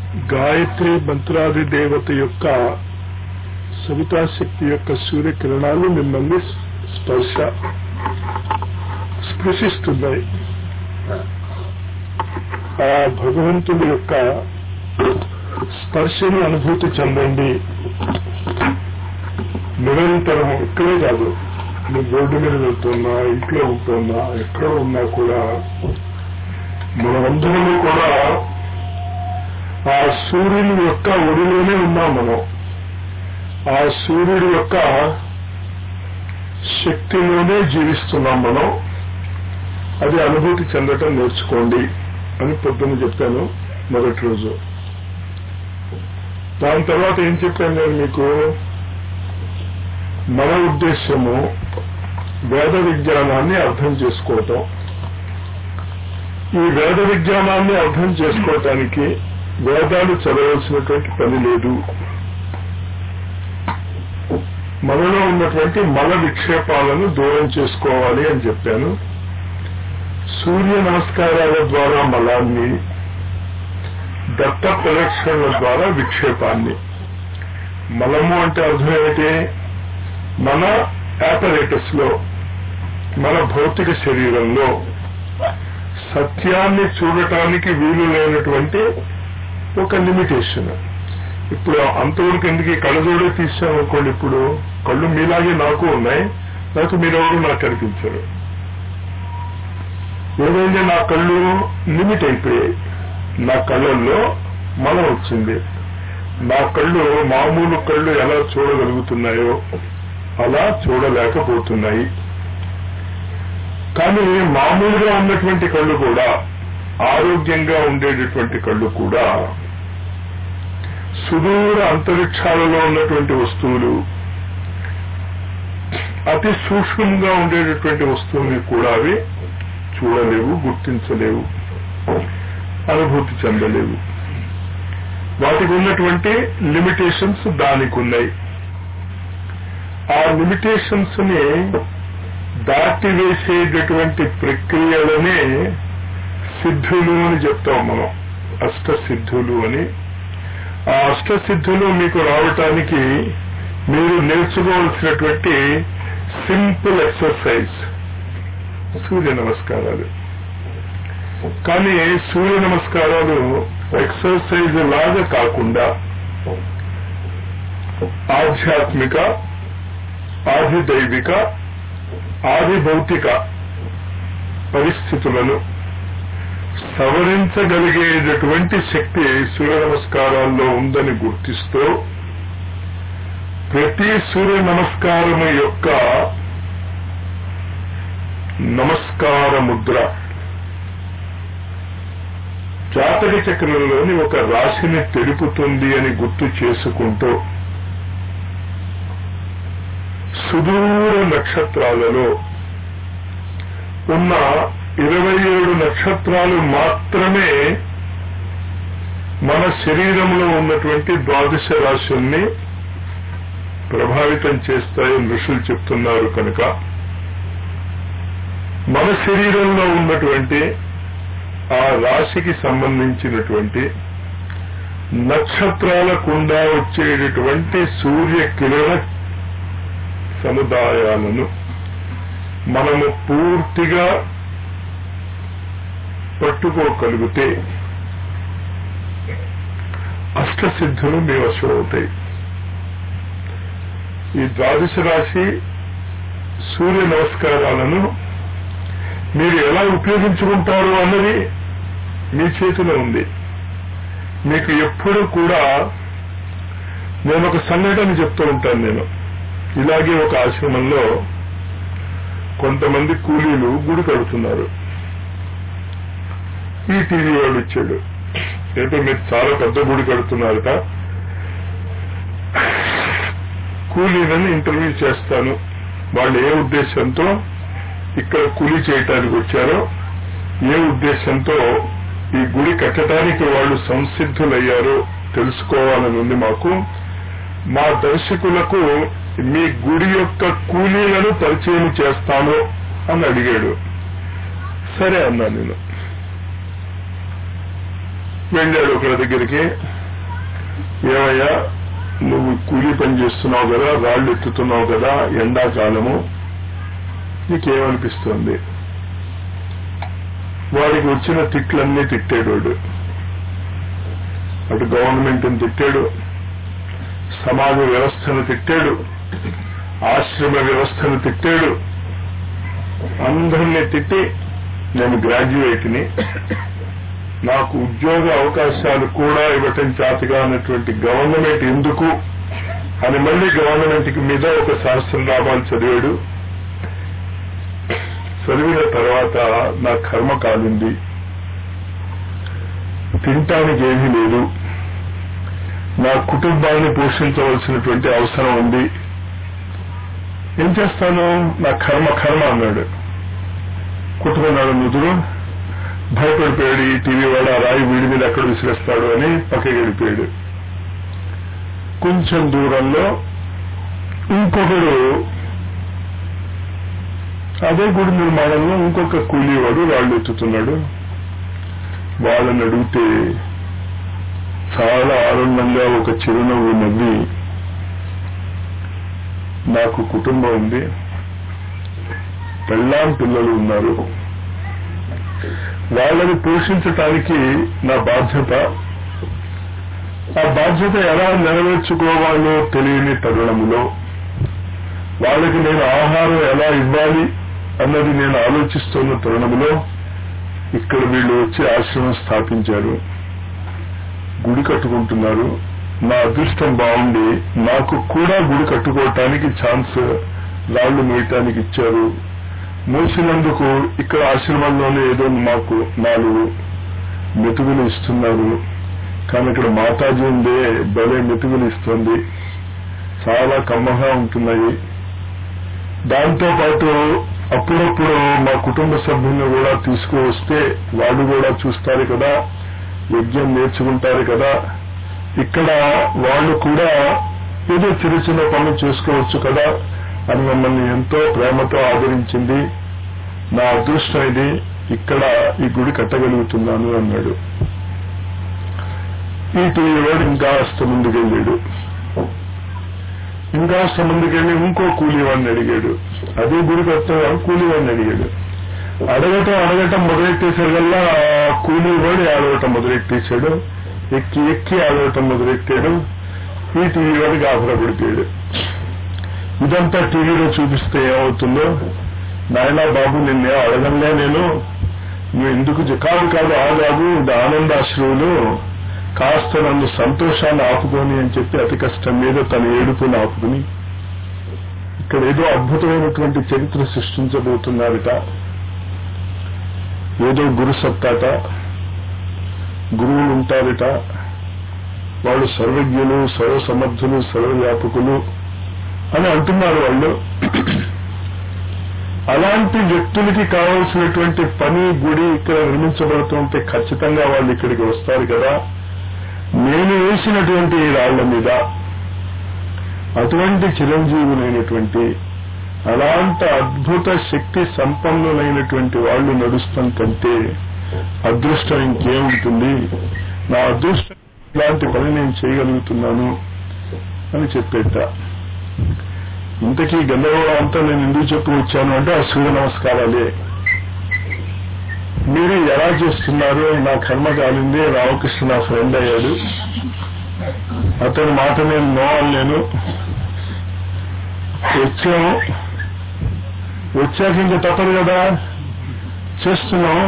గాయత్రి మంత్రాది దేవత యొక్క సవితాశక్తి యొక్క సూర్యకిరణాలు మిమ్మల్ని స్పృశిస్తున్నాయి. ఆ భగవంతుడి యొక్క స్పర్శను అనుభూతి చెందండి. నిరంతరం ఇక్కడే కాదు, నువ్వు రోడ్డు మీద వెళ్తున్నా, ఇంట్లో ఉంటున్నా, ఎక్కడ ఉన్నా కూడా మనమందరము కూడా ఆ సూర్యుని యొక్క ఒడిలోనే ఉన్నాం. మనం ఆ సూర్యుడి యొక్క శక్తిలోనే జీవిస్తున్నాం. మనం అది అనుభూతి చెందటం నేర్చుకోండి అని పొద్దున్న చెప్పాను మొదటి రోజు. దాని తర్వాత ఏం చెప్పాను నేను మీకు, మన ఉద్దేశము వేద విజ్ఞానాన్ని అర్థం చేసుకోవటం. ఈ వేద విజ్ఞానాన్ని అర్థం చేసుకోవటానికి వేదాలు చదవాల్సినటువంటి పని లేదు. మనలో ఉన్నటువంటి మల విక్షేపాలను దూరం చేసుకోవాలి అని చెప్పాను. సూర్య నమస్కారాల ద్వారా మలాన్ని, దత్త ప్రదక్షిణల ద్వారా విక్షేపాన్ని. మలము అంటే అర్థం ఏమిటి? మన యాపరేటస్ లో, మన భౌతిక శరీరంలో సత్యాన్ని చూడటానికి వీలు లేనటువంటి ఒక లిమిటేషన్. ఇప్పుడు అంతవరకు ఎందుకు ఈ కళ్ళజోడే తీసామనుకోండి, ఇప్పుడు కళ్ళు మీలాగే నాకు ఉన్నాయి, నాకు మీరెవరు నాకు కనిపించరు. ఏమైంది, నా కళ్ళు లిమిట్ అయిపోయాయి. నా కళ్ళల్లో మలం వచ్చింది. నా కళ్ళు మామూలు కళ్ళు ఎలా చూడగలుగుతున్నాయో అలా చూడలేకపోతున్నాయి. కానీ మామూలుగా ఉన్నటువంటి కళ్ళు కూడా, ఆరోగ్యంగా ఉండేటటువంటి కళ్ళు కూడా, సుదూర అంతరిక్షాలలో ఉన్నటువంటి వస్తువులు, అతి సూక్ష్మంగా ఉండేటటువంటి వస్తువుల్ని కూడా అవి చూడలేవు, గుర్తించలేవు, అనుభూతి చెందలేవు. వాటికి ఉన్నటువంటి లిమిటేషన్స్ దానికి ఉన్నాయి. ఆ లిమిటేషన్స్ ని దాటివేసేటటువంటి ప్రక్రియలనే సిద్ధులు అని చెప్తాం మనం, అష్టసిద్ధులు అని. ఆ అష్టసిద్ధులు మీకు రావటానికి మీరు నేర్చుకోవాల్సినటువంటి సింపుల్ ఎక్సర్సైజ్ సూర్య నమస్కారాలు. కానీ సూర్య నమస్కారాలు ఎక్సర్సైజ్ లాగా కాకుండా ఆధ్యాత్మిక, ఆదిదైవిక, ఆదిభౌతిక పరిస్థితులను సవరించగలిగేటటువంటి శక్తి సూర్య నమస్కారాల్లో ఉందని గుర్తిస్తూ, ప్రతి సూర్య నమస్కారము యొక్క నమస్కార ముద్ర జాతక చక్రంలోని ఒక రాశిని తెలుపుతుంది అని గుర్తు చేసుకుంటూ, సుదూర నక్షత్రాలలో ఉన్న 27 నక్షత్రాలు మాత్రమే మన శరీరంలో ఉన్నటువంటి ద్వాదశ రాశుల్ని ప్రభావితం చేస్తాయని ఋషులు చెప్తున్నారు. కనుక మన శరీరంలో ఉన్నటువంటి ఆ రాశికి సంబంధించినటువంటి నక్షత్రాల గుండా వచ్చేటటువంటి సూర్యకిరణ సముదాయాలను మనము పూర్తిగా పట్టుకోగలిగితే అష్టసిద్ధులు మీ వశం అవుతాయి. ఈ ద్వాదశ రాశి సూర్య నమస్కారాలను మీరు ఎలా ఉపయోగించుకుంటారు అన్నది మీ చేతిలో ఉంది. మీకు ఎప్పుడు కూడా నేను ఒక సంఘటన చెప్తూ ఉంటాను. నేను ఇలాగే ఒక ఆశ్రమంలో కొంతమంది కూలీలు గుడి కడుతున్నారు. ఈ టీవీ వాడు ఇచ్చాడు, ఏంటో మీరు చాలా పెద్ద గుడి కడుతున్నారట, కూలీలను ఇంటర్వ్యూ చేస్తాను, వాళ్ళు ఏ ఉద్దేశంతో ఇక్కడ కూలీ చేయటానికి వచ్చారో, ఏ ఉద్దేశంతో ఈ గుడి కట్టడానికి వాళ్ళు సంసిద్ధులయ్యారో తెలుసుకోవాలని ఉంది మాకు. మా దర్శకులకు మీ గుడి యొక్క కూలీలను పరిచయం చేస్తాను అని అడిగాడు. సరే అన్నా నేను. వెళ్ళాడు ఒకరి దగ్గరికి, ఏమయ్యా నువ్వు కూలీ పని చేస్తున్నావు కదా, రాళ్ళు ఎత్తుతున్నావు కదా, ఎండాకాలము నీకేమనిపిస్తుంది? వాడికి వచ్చిన తిట్లన్నీ తిట్టాడు వాడు. అటు గవర్నమెంట్ని తిట్టాడు, సమాజ వ్యవస్థను తిట్టాడు, ఆశ్రమ వ్యవస్థను తిట్టాడు, అందరినీ తిట్టి నేను గ్రాడ్యుయేట్ని, నాకు ఉద్యోగ అవకాశాలు కూడా ఇవ్వటం చేతగా అన్నటువంటి గవర్నమెంట్ ఎందుకు అని మళ్ళీ గవర్నమెంట్కి మీద ఒక సహస్రనామాలు చదివాడు. చదివిన తర్వాత నా కర్మ కాలింది, తినటానికి ఏమీ లేదు, నా కుటుంబాన్ని పోషించవలసినటువంటి అవసరం ఉంది, ఏం చేస్తాను, నా కర్మ అన్నాడు. కుట్టుకున్నాడు నుదురు, భయపడిపోయాడు. ఈ టీవీ వాడు ఆ రాయి వీడి మీద ఎక్కడ విసిరేస్తాడు అని పక్కకి వెళ్ళిపోయాడు. కొంచెం దూరంలో ఇంకొకడు అదే గుడి నిర్మాణంలో ఇంకొక కూలీవాడు రాళ్ళు ఎత్తుతున్నాడు. వాళ్ళని అడిగితే చాలా ఆనందంగా ఒక చిరునవ్వు నవ్వి, నాకు కుటుంబం ఉంది, పెళ్ళాం పిల్లలు ఉన్నారు, వాళ్ళని పోషించటానికి నా బాధ్యత, ఆ బాధ్యత ఎలా నెరవేర్చుకోవాలో తెలియని తరుణములో వాళ్ళకి నేను ఆహారం ఎలా ఇవ్వాలి అన్నది నేను ఆలోచిస్తున్న తరుణములో ఇక్కడ వీళ్ళు వచ్చి ఆశ్రమం స్థాపించారు, గుడి కట్టుకుంటున్నారు. నా అదృష్టం బాగుండి నాకు కూడా గుడి కట్టుకోవటానికి ఛాన్స్ రాళ్లు మోయటానికి ఇచ్చారు. మోసినందుకు ఇక్కడ ఆశ్రమంలోనే ఏదో మాకు 4 మెతుకులు ఇస్తున్నారు. కానీ ఇక్కడ మాతాజీ ఉందే భలే మెతుకులు ఇస్తుంది, చాలా కమ్మగా ఉంటున్నాయి. దాంతో పాటు అప్పుడప్పుడు మా కుటుంబ సభ్యులను కూడా తీసుకువస్తే వాళ్ళు కూడా చూస్తారు కదా, యజ్ఞం నేర్చుకుంటారు కదా, ఇక్కడ వాళ్ళు కూడా ఏదో చిన్న చిన్న పనులు చేసుకోవచ్చు కదా అని మమ్మల్ని ఎంతో ప్రేమతో ఆదరించింది. నా అదృష్టం ఇది, ఇక్కడ ఈ గుడి కట్టగలుగుతున్నాను అన్నాడు. ఈ టీవీవాడు ఇంకా ముందుకెళ్ళాడు. ఇంకా ముందుకెళ్ళి ఇంకో కూలీవాడిని అడిగాడు. అదే గుడి కట్టిన కూలీవాడిని అడిగాడు. అడగటం మొదలెట్టేసరికల్లా కూలీవాడు ఆడవటం మొదలెట్టేశాడు. ఎక్కి ఆడవటం మొదలెట్టాడు. ఈ టీవీవాడు గాభరపడిపోయాడు. ఇదంతా టీవీలో చూపిస్తే ఏమవుతుందో, నాయనా బాబు నిన్నే అడగంగా నేను, నువ్వు ఎందుకు కాదు ఆగాదు, ఇది ఆనందాశ్రువులు, కాస్త నన్ను సంతోషాన్ని ఆపుకొని అని చెప్పి అతి కష్టం మీద తన ఏడుపుని ఆపుకుని ఇక్కడ ఏదో అద్భుతమైనటువంటి చరిత్ర సృష్టించబోతున్నారట. ఏదో గురు సత్తాట, గురువులు ఉంటారట, వాళ్ళు సర్వజ్ఞులు, సర్వసమర్థులు, సర్వవ్యాపకులు అని అంటున్నారు వాళ్ళు. అలాంటి వ్యక్తులకి కావాల్సినటువంటి పని గుడి ఇక్కడ నిర్మించబడుతుంటే ఖచ్చితంగా వాళ్ళు ఇక్కడికి వస్తారు కదా. నేను వేసినటువంటి రాళ్ల మీద అటువంటి చిరంజీవులైనటువంటి అలాంటి అద్భుత శక్తి సంపన్నులైనటువంటి వాళ్ళు నడుస్తాం కంటే అదృష్టం ఇంకేముంటుంది, నా అదృష్టం ఇలాంటి పని నేను చేయగలుగుతున్నాను అని చెప్పేట. ఇంతకీ గందరగోళం అంతా నేను ఎందుకు చెప్పుకొచ్చాను అంటే ఆ సూర్య నమస్కారాలే. మీరు ఎలా చేస్తున్నారు, నా కర్మ కాలింది. రామకృష్ణ నా ఫ్రెండ్ అయ్యాడు, అతని మాట నేను నో అనలేను. వచ్చాక ఇంకా తప్పదు కదా, చేస్తున్నాం.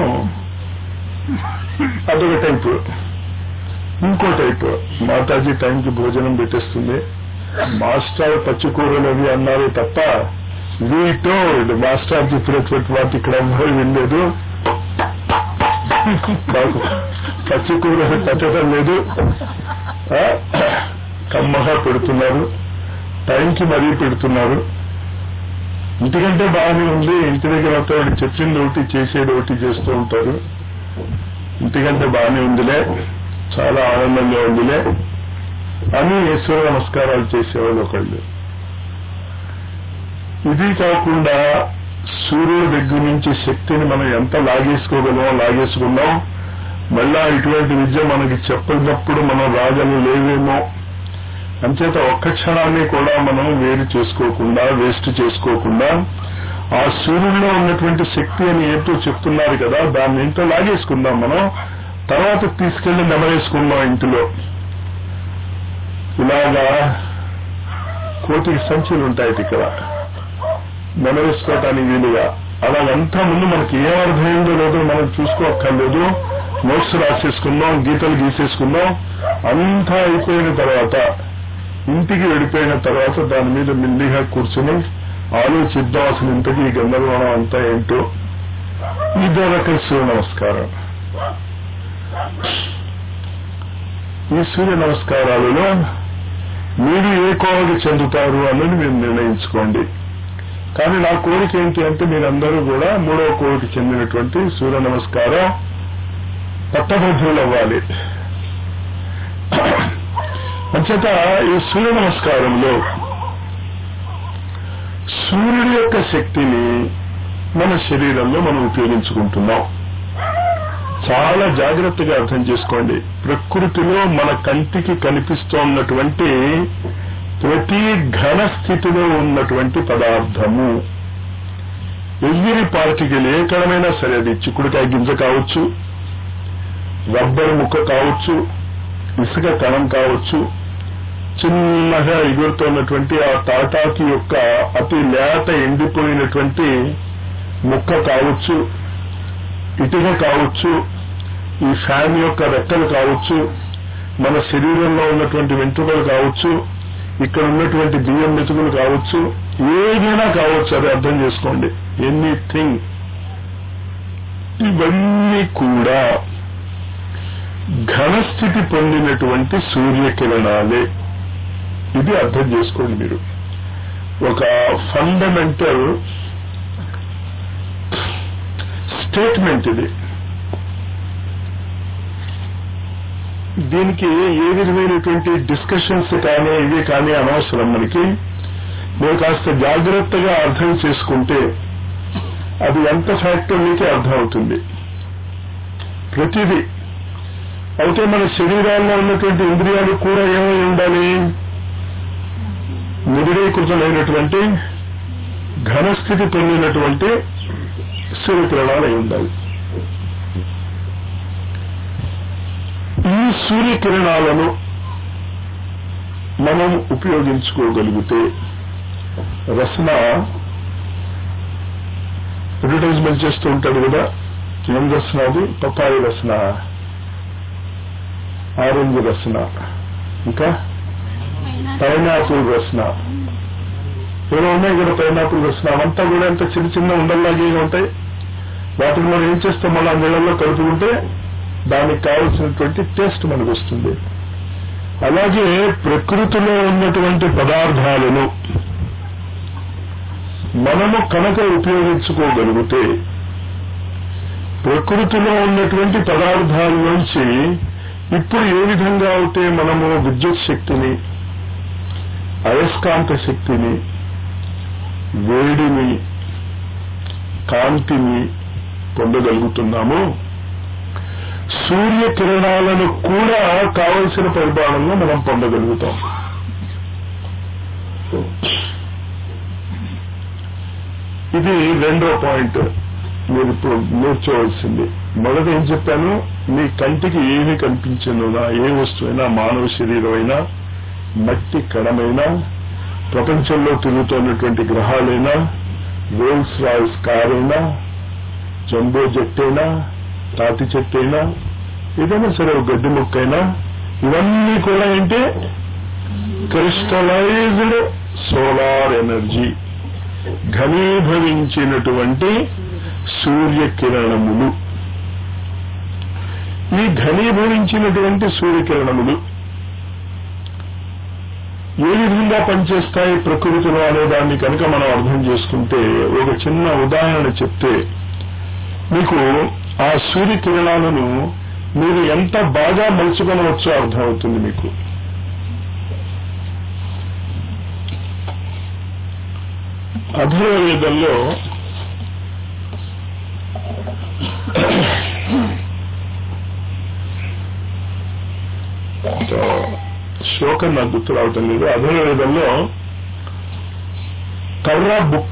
అదొక టైపు. ఇంకో టైపు, మాతాజీ టైంకి భోజనం పెట్టేస్తుంది. మాస్టర్ పచ్చికూరలు అవి అన్నారు తప్ప వీటో మాస్టర్ చెప్పినటువంటి వాటి ఇక్కడ ఎవ్వరు వినలేదు. పచ్చికూరలు పెట్టడం లేదు, కమ్మగా పెడుతున్నారు, టైంకి మరీ పెడుతున్నారు. ఇంటికంటే బాగానే ఉంది. ఇంటి దగ్గర వాడు చెప్పింది ఒకటి చేసేది ఒకటి చేస్తూ ఉంటారు. ఇంటికంటే బాగానే ఉందిలే, చాలా ఆనందంగా ఉందిలే అని సూర్య నమస్కారాలు చేసేవాళ్ళు ఒకళ్ళు. ఇది కాకుండా సూర్యుడి దగ్గర నుంచి శక్తిని మనం ఎంత లాగేసుకున్నాం. మళ్ళా ఇటువంటి విద్య మనకి చెప్పినప్పుడు మనం రాగలు లేవేమో. అంచేత ఒక్క క్షణాన్ని కూడా మనం వేరు చేసుకోకుండా, వేస్ట్ చేసుకోకుండా, ఆ సూర్యుల్లో ఉన్నటువంటి శక్తి అని ఏంటో చెప్తున్నారు కదా, దాన్ని ఏంటో లాగేసుకుందాం మనం. తర్వాత తీసుకెళ్లి నెమరేసుకుందాం ఇంటిలో. ఇలాగా కోటికి సంచులు ఉంటాయి ఇక్కడ నెమరేసుకోవటానికి వీలుగా. అలాగంతా ముందు మనకి ఏం అర్థమైందో లేదో మనం చూసుకోక్కర్లేదు. నోట్స్ రాసేసుకుందాం, గీతలు గీసేసుకుందాం. అంతా అయిపోయిన తర్వాత, ఇంటికి వెళ్ళిపోయిన తర్వాత దాని మీద మెల్లిగా కూర్చుని ఆలోచిద్దాం అసలు ఇంతకీ ఈ గందరగోళం అంతా ఏంటో. ఇదో రకం సూర్య నమస్కారం. ఈ సూర్య నమస్కారాలలో మీరు ఏ కోవకి చెందుతారు అన్నది మీరు నిర్ణయించుకోండి. కానీ నా కోరిక ఏంటి అంటే మీరందరూ కూడా 3వ కోవకి చెందినటువంటి సూర్య నమస్కారం పట్టభద్రులు అవ్వాలి. అంచేత ఈ సూర్య నమస్కారంలో సూర్యుడి యొక్క శక్తిని మన శరీరంలో మనం ఉపయోగించుకుంటున్నాం. చాలా జాగ్రత్తగా అర్థం చేసుకోండి. ప్రకృతిలో మన కంటికి కనిపిస్తోన్నటువంటి ప్రతి ఘన స్థితిలో ఉన్నటువంటి పదార్థము, ఎవ్రీ పార్టికల్, ఏ కణమైనా సరే, అది చిక్కుడుకాయ గింజ కావచ్చు, రబ్బరు ముక్క కావచ్చు, ఇసుక కణం కావచ్చు, చిన్నగా ఎగురుతున్నటువంటి ఆ తాటాకి యొక్క అతి లేత ఎండిపోయినటువంటి ముక్క కావచ్చు, ఇటుక కావచ్చు, ఈ ఫ్యాన్ యొక్క రెక్కలు కావచ్చు, మన శరీరంలో ఉన్నటువంటి వెంట్రుకలు కావచ్చు, ఇక్కడ ఉన్నటువంటి బియ్యం మెతుకులు కావచ్చు, ఏదైనా కావచ్చు. అది అర్థం చేసుకోండి. ఎనీథింగ్. ఇవన్నీ కూడా ఘనస్థితి పొందినటువంటి సూర్యకిరణాలే. ఇది అర్థం చేసుకోండి మీరు. ఒక ఫండమెంటల్ స్టేట్మెంట్ ఇది. దీనికి ఏ విధమైనటువంటి డిస్కషన్స్ కానీ ఇవి కానీ అనవసరం. మనకి మీరు కాస్త జాగ్రత్తగా అర్థం చేసుకుంటే అది ఎంత ఫ్యాక్ట్ మీకే అర్థమవుతుంది ప్రతిదీ. అయితే మన శరీరాల్లో ఉన్నటువంటి ఇంద్రియాలు కూడా ఏమై ఉండాలి? నిరీకృతమైనటువంటి ఘనస్థితి పొందినటువంటి సూర్యకిరణాలు అయి ఉండాలి. ఈ సూర్యకిరణాలను మనం ఉపయోగించుకోగలిగితే రసన అడ్వర్టైజ్మెంట్ చేస్తూ ఉంటాడు కదా, ఏం రసన? అది పప్పాయి రసన, ఆరెంజ్ రసన, ఇంకా పైనాపిల్ రసన, ఏదో ఉన్నాయి కదా పైనాపిల్ రసన. అవంతా కూడా ఎంత చిన్న చిన్న ఉండల్లాగే ఉంటాయి. వాటిని మనం ఏం చేస్తాం? మళ్ళా నీళ్ళల్లో కలుపుకుంటే దానికి కావలసినటువంటి టేస్ట్ మనకు వస్తుంది. అలాగే ప్రకృతిలో ఉన్నటువంటి పదార్థాలను మనము కనుక ఉపయోగించుకోగలిగితే, ప్రకృతిలో ఉన్నటువంటి పదార్థాల నుంచి ఇప్పుడు ఏ విధంగా అయితే మనము విద్యుత్ శక్తిని, అయస్కాంత శక్తిని, వేడిని, కాంతిని పొందగలుగుతున్నామో, సూర్యకిరణాలను కూడా కావలసిన పరిమాణంలో మనం పొందగలుగుతాం. ఇది రెండో పాయింట్ మీరు ఇప్పుడు నేర్చుకోవాల్సింది. మొదట ఏం చెప్పాను? మీ కంటికి ఏమి కనిపించినా, ఏ వస్తువైనా, మానవ శరీరం అయినా, మట్టి కణమైనా, ప్రపంచంలో తిరుగుతున్నటువంటి గ్రహాలైనా, రోల్స్ రాయ్స్ కార్ అయినా, జంబో జెట్ అయినా, తాటి చెట్టు అయినా, ఏదైనా సరే గడ్డి మొక్కైనా, ఇవన్నీ కూడా ఏంటి? క్రిస్టలైజ్డ్ సోలార్ ఎనర్జీ, ఘనీభవించినటువంటి సూర్యకిరణములు. ఈ ఘనీభవించినటువంటి సూర్యకిరణములు ఏ విధంగా పనిచేస్తాయి ప్రకృతిలో అనే దాన్ని కనుక మనం అర్థం చేసుకుంటే, ఒక చిన్న ఉదాహరణ చెప్తే మీకు ఆ సూర్యకిరణాలను మీరు ఎంత బాగా మలుచుకొనవచ్చో అర్థమవుతుంది మీకు. అథర్వవేదంలో శ్లోకం నాకు గుర్తు రావటం లేదు. అధర్వవేదంలో కర్ర బుక్క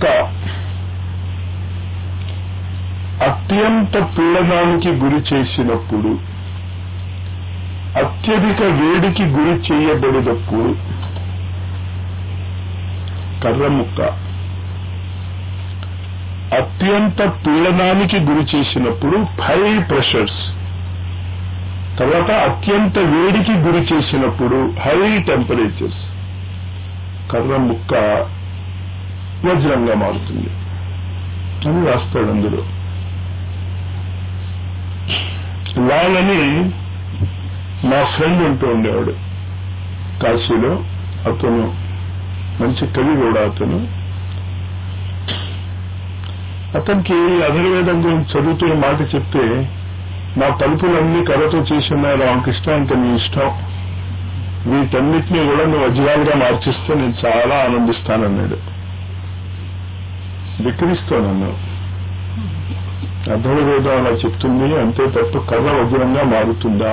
అత్యంత పీడనానికి గురి చేసినప్పుడు, అత్యధిక వేడికి గురి చేయబడినప్పుడు, కర్ర ముక్క అత్యంత పీడనానికి గురి చేసినప్పుడు, హై ప్రెషర్స్, తర్వాత అత్యంత వేడికి గురి చేసినప్పుడు, హై టెంపరేచర్స్, కర్ర ముక్క వజ్రంగా మారుతుంది అని రాస్తాడు అందులో. వాళ్ళని మా ఫ్రెండ్ ఉంటూ ఉండేవాడు కాశీలో. అతను మంచి కవి కూడా. అతనికి అధర్వేదం గురించి చదువుతున్న మాట చెప్తే, నా తలుపులన్నీ కర్రతో చేసి ఉన్నాయి రామకృష్ణ, అంత నీ ఇష్టం, వీటన్నిటినీ కూడా నువ్వు వజ్రాలుగా మార్చిస్తే నేను చాలా ఆనందిస్తానన్నాడు. విక్రిస్తానన్నా. అధర్వేదం అలా చెప్తుంది అంతే తప్ప కర్ర వజ్రంగా మారుతుందా?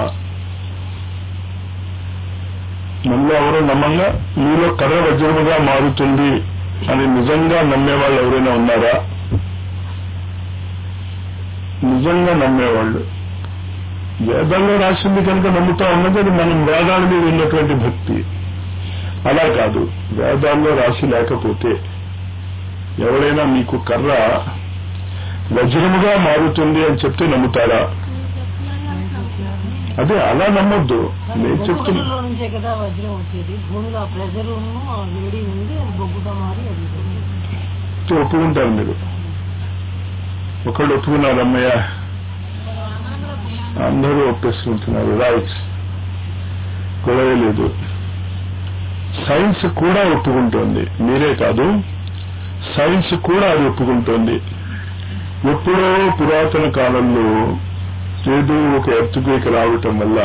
మనలో ఎవరో నమ్మంగా మీలో కర్ర వజ్రముగా మారుతుంది అని నిజంగా నమ్మేవాళ్ళు ఎవరైనా ఉన్నారా? నిజంగా నమ్మేవాళ్ళు వేదాల్లో రాసింది కనుక నమ్ముతా ఉన్నది. అది మనం వేదాల మీద ఉన్నటువంటి భక్తి. అలా కాదు, వేదాల్లో రాసి లేకపోతే ఎవరైనా మీకు కర్ర వజ్రముగా మారుతుంది అని చెప్తే నమ్ముతారా? అదే అలా నమ్మొద్దు. నేను చెప్తున్నా ఒప్పుకుంటారు మీరు. ఒకళ్ళు ఒప్పుకున్నారు, అమ్మయ్య అందరూ ఒప్పేసుకుంటున్నారు, రైట్, గొడవే లేదు. సైన్స్ కూడా ఒప్పుకుంటోంది, మీరే కాదు, సైన్స్ కూడా అది ఒప్పుకుంటోంది. ఎప్పుడో పురాతన కాలంలో ఏదో ఒక ఎర్త్క్వేక్ రావటం వల్ల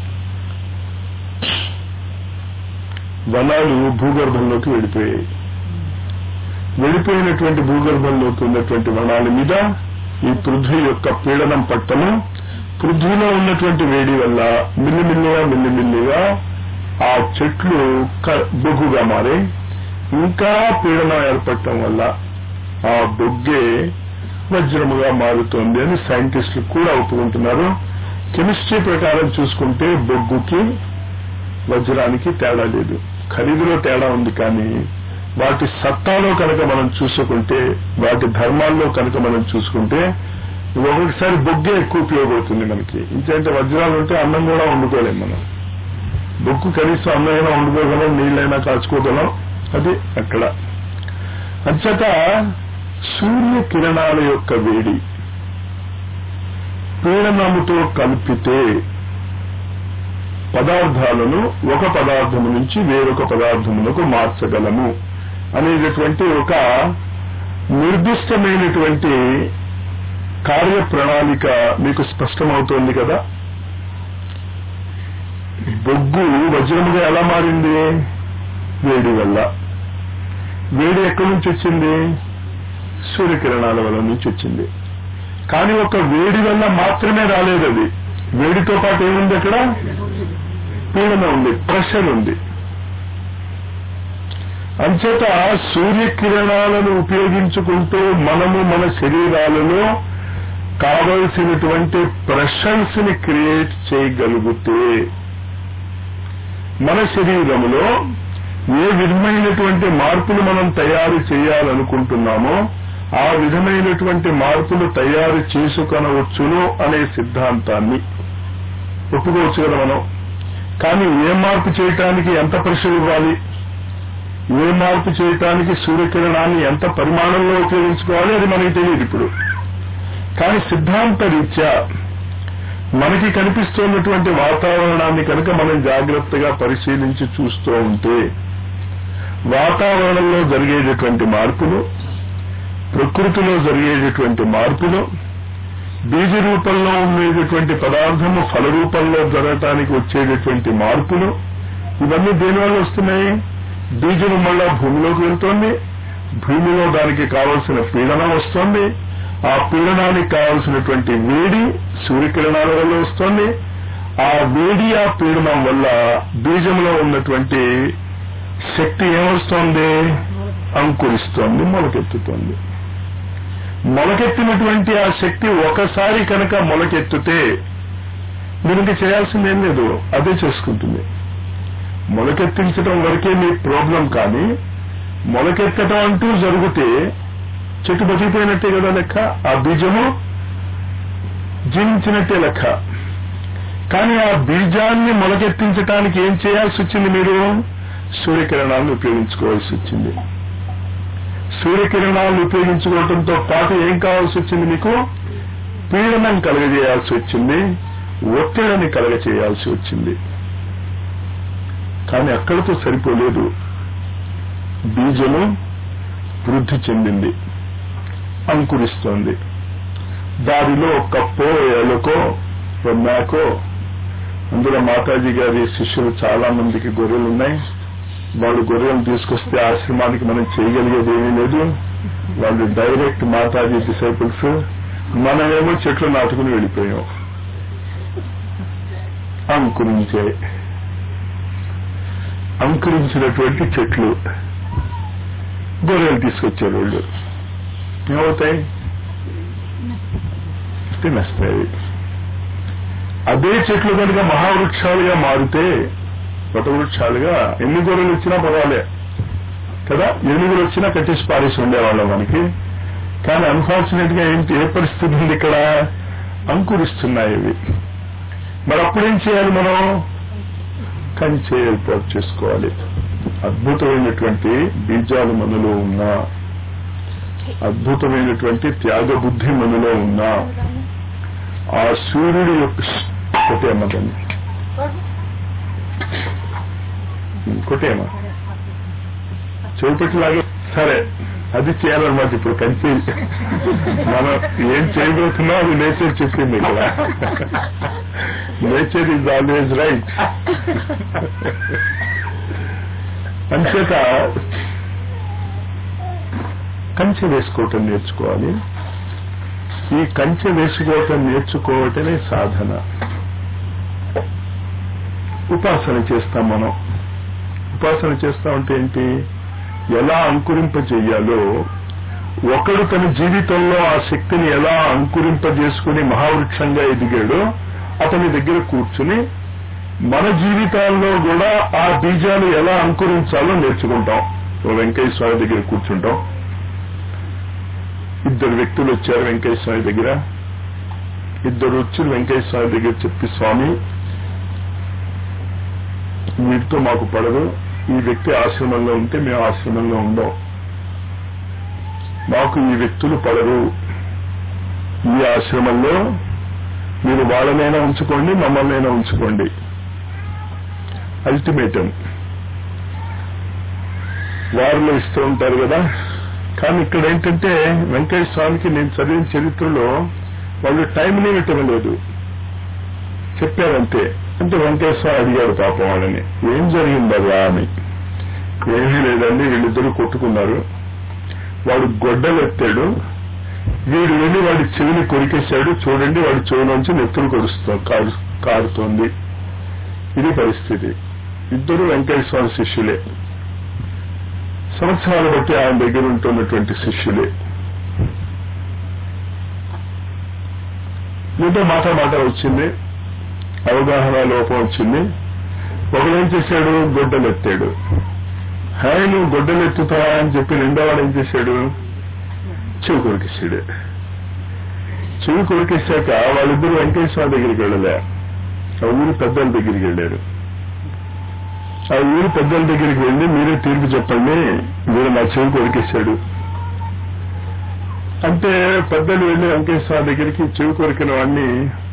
వనాలు భూగర్భంలోకి వెళ్ళిపోయాయి. వెళ్ళిపోయినటువంటి భూగర్భంలోకి ఉన్నటువంటి వనాల మీద ఈ పృథ్వీ యొక్క పీడనం పట్టము, పృథ్వీలో ఉన్నటువంటి వేడి వల్ల మిల్లిమిల్లిగా ఆ చెట్లు బొగ్గుగా మారే, ఇంకా పీడనం ఏర్పడటం వల్ల ఆ బొగ్గే వజ్రముగా మారుతోంది అని సైంటిస్టులు కూడా ఒప్పుకుంటున్నారు. కెమిస్ట్రీ ప్రకారం చూసుకుంటే బొగ్గుకి వజ్రానికి తేడా లేదు, ఖరీదులో తేడా ఉంది. కానీ వాటి సత్తాలో కనుక మనం చూసుకుంటే, వాటి ధర్మాల్లో కనుక మనం చూసుకుంటే, ఒకసారి బొగ్గే ఎక్కువ ఉపయోగపడుతుంది మనకి. ఇంకేంటే వజ్రాలు ఉంటే అన్నం కూడా వండుకోలేం మనం. బొగ్గు కనీసం అన్నమైనా వండుకోగలం, నీళ్ళైనా కాచుకోగలం. అది అక్కడ. అంచేత సూర్య కిరణాల యొక్క వేడి పీడనముతో కలిపితే పదార్థాలను ఒక పదార్థము నుంచి వేరొక పదార్థములకు మార్చగలము అనేటటువంటి ఒక నిర్దిష్టమైనటువంటి కార్యప్రణాళిక మీకు స్పష్టమవుతోంది కదా. బొగ్గు వజ్రముగా ఎలా మారింది? వేడి వల్ల. వేడి ఎక్కడి నుంచి వచ్చింది? సూర్యకిరణాల వల్ల నుంచి వచ్చింది. కానీ ఒక వేడి వల్ల మాత్రమే రాలేదు. అది వేడితో పాటు ఏముంది? అక్కడ పీడనం ఉంది, ప్రెషర్ ఉంది. అంచేత సూర్యకిరణాలను ఉపయోగించుకుంటూ మనము మన శరీరాలలో కావలసినటువంటి ప్రెషర్స్ ని క్రియేట్ చేయగలిగితే, మన శరీరంలో ఏ విధమైనటువంటి మార్పులు మనం తయారు చేయాలనుకుంటున్నామో ఆ విధమైనటువంటి మార్పులు తయారు చేసుకొనవచ్చును అనే సిద్ధాంతాన్ని ఒప్పుకోవచ్చు కదా మనం. కానీ ఏ మార్పు చేయటానికి ఎంత ప్రెషర్ ఇవ్వాలి, ఏ మార్పు చేయటానికి సూర్యకిరణాన్ని ఎంత పరిమాణంలో ఉపయోగించుకోవాలి అది మనకి తెలియదు ఇప్పుడు. కానీ సిద్ధాంత రీత్యా మనకి కనిపిస్తున్నటువంటి వాతావరణాన్ని కనుక మనం జాగ్రత్తగా పరిశీలించి చూస్తూ ఉంటే, వాతావరణంలో జరిగేటటువంటి మార్పులు, ప్రకృతిలో జరిగేటటువంటి మార్పులు, బీజ రూపంలో ఉండేటటువంటి పదార్థము ఫల రూపంలో జరగటానికి వచ్చేటటువంటి మార్పులు, ఇవన్నీ దేనివల్ల వస్తున్నాయి? బీజము మళ్ళా భూమిలోకి వెళ్తోంది, భూమిలో దానికి కావలసిన పీడనం వస్తోంది, ఆ పీడనానికి కావలసినటువంటి వేడి సూర్యకిరణాల వల్ల వస్తోంది, ఆ వేడి ఆ పీడనం వల్ల బీజంలో ఉన్నటువంటి శక్తి ఏమొస్తోంది? అంకురిస్తోంది, మొలకెత్తుతోంది. మొలకెత్తినటువంటి ఆ శక్తి ఒకసారి కనుక మొలకెత్తితే మీరు ఇంకా చేయాల్సింది ఏం లేదు, అదే చేసుకుంటుంది. మొలకెత్తించడం వరకే మీ ప్రాబ్లం. కానీ మొలకెత్తడం అంటూ జరిగితే చెట్టు బతికిపోయినట్టే కదా లెక్క, ఆ బీజము జీవించినట్టే లెక్క. కానీ ఆ బీజాన్ని మొలకెత్తించడానికి ఏం చేయాల్సి వచ్చింది? మీరు సూర్యకిరణాలను ఉపయోగించుకోవాల్సి వచ్చింది. సూర్యకిరణాలను ఉపయోగించుకోవడంతో పాటు ఏం కావాల్సి వచ్చింది? మీకు పీడనం కలగజేయాల్సి వచ్చింది, ఒత్తిడిని కలగజేయాల్సి వచ్చింది. కానీ అక్కడితో సరిపోలేదు. బీజము వృద్ధి చెందింది, అంకురిస్తోంది. దారిలో కప్పో ఎలుకో మేకో, అందులో మాతాజీ గారి శిష్యులు చాలా మందికి గొర్రెలు ఉన్నాయి. వాళ్ళు గొర్రెలను తీసుకొస్తే ఆశ్రమానికి మనం చేయగలిగేది ఏమీ లేదు. వాళ్ళు డైరెక్ట్ మాతాజీ డిసైపుల్స్. మనమేమో చెట్లు నాటుకుని వెళ్ళిపోయాం. అంకురించినటువంటి చెట్లు గొర్రెలు తీసుకొచ్చారు. వాళ్ళు ఏమవుతాయి? తినేస్తాయి. అదే చెట్లు కనుక మహావృక్షాలుగా మారితే, వటవృక్షాలుగా, ఎన్ని గొర్రెలు వచ్చినా పర్వాలే కదా, ఏనుగులు వచ్చినా కట్టేసి పారేసి ఉండేవాళ్ళం మనకి. కానీ అన్ఫార్చునేట్ గా ఏంటి, ఏ పరిస్థితి ఉంది ఇక్కడ? అంకురిస్తున్నాయి ఇవి. మరి అప్పుడేం చేయాలి? మనం కంచె ఏర్పాటు చేసుకోవాలి. అద్భుతమైనటువంటి బీజాలు మనలో ఉన్నా, అద్భుతమైనటువంటి త్యాగ బుద్ధి మనలో ఉన్నా, ఆ సూర్యుడి యొక్క కొట్టేమదండి, కొట్టేమా చెవిపెట్టలాగా సరే, అది చేయాలన్నమాట. ఇప్పుడు కంచి మనం ఏం చేయబోతున్నా అది నేచర్ చెప్పింది ఇక్కడ. Nature is always right. అంచేత కంచె వేసుకోవటం నేర్చుకోవాలి. ఈ కంచె వేసుకోవటం నేర్చుకోవటమే సాధన. ఉపాసన చేస్తాం మనం. ఉపాసన చేస్తామంటే ఏంటి? ఎలా అంకురింపజేయాలో, ఒకడు తన జీవితంలో ఆ శక్తిని ఎలా అంకురింపజేసుకుని మహావృక్షంగా ఎదిగాడో అతని దగ్గర కూర్చుని మన జీవితాల్లో కూడా ఆ బీజాలు ఎలా అంకురించాలో నేర్చుకుంటాం. వెంకయ్య స్వామి దగ్గర కూర్చుంటాం. ఇద్దరు వ్యక్తులు వచ్చారు వెంకయ్య స్వామి దగ్గర. ఇద్దరు వచ్చి వెంకయ్య స్వామి దగ్గర చెప్పి, స్వామి వీటితో మాకు పడదు, ఈ వ్యక్తి ఆశ్రమంలో ఉంటే మేము ఆశ్రమంలో ఉండం, మాకు ఈ వ్యక్తులు పడరు, ఈ ఆశ్రమంలో మీరు వాళ్ళనైనా ఉంచుకోండి, మమ్మల్నైనా ఉంచుకోండి. అల్టిమేటం వారిలో ఇస్తూ ఉంటారు కదా. కానీ ఇక్కడ ఏంటంటే వెంకయ్య స్వామికి నేను చదివిన చరిత్రలో వాళ్ళు టైంని ఇవ్వలేదు, చెప్పారంతే. అంటే వెంకయ్య స్వామి అడిగాడు పాపం వాళ్ళని, ఏం జరిగిందయ్యా అని. ఏమీ లేదండి, వీళ్ళిద్దరూ కొట్టుకున్నారు, వాడు గొడ్డలు ఎత్తాడు, వీడు వెళ్ళి వాడి చెవిని కొరికేశాడు, చూడండి వాడి చెవి నుంచి నెత్తులు కారుతోంది. ఇది పరిస్థితి. ఇద్దరు వెంకయ్య స్వామి శిష్యులే, సంవత్సరాలు బట్టి ఆయన దగ్గర ఉంటున్నటువంటి శిష్యులే. మీతో మాట వచ్చింది, అవగాహన లోపం వచ్చింది. ఒకడేం చేశాడు? గొడ్డలెత్తాడు. హాయ్ నువ్వు గొడ్డలెత్తుతావా అని చెప్పి రెండో వాడు ఏం చేశాడు? చెవి కొరికేశాడు. చెవి కొరికేశాక వాళ్ళిద్దరూ వెంకయ్య స్వామి దగ్గరికి వెళ్ళలే, ఆ ఊరి పెద్దల దగ్గరికి వెళ్ళారు. ఆ ఊరి పెద్దల దగ్గరికి వెళ్ళి మీరే తీర్పు చెప్పండి, వీడు నా చెవి కొరికేశాడు అంటే పెద్దలు వెళ్ళి వెంకయ్య స్వామి దగ్గరికి చెవి కొరికిన వాడిని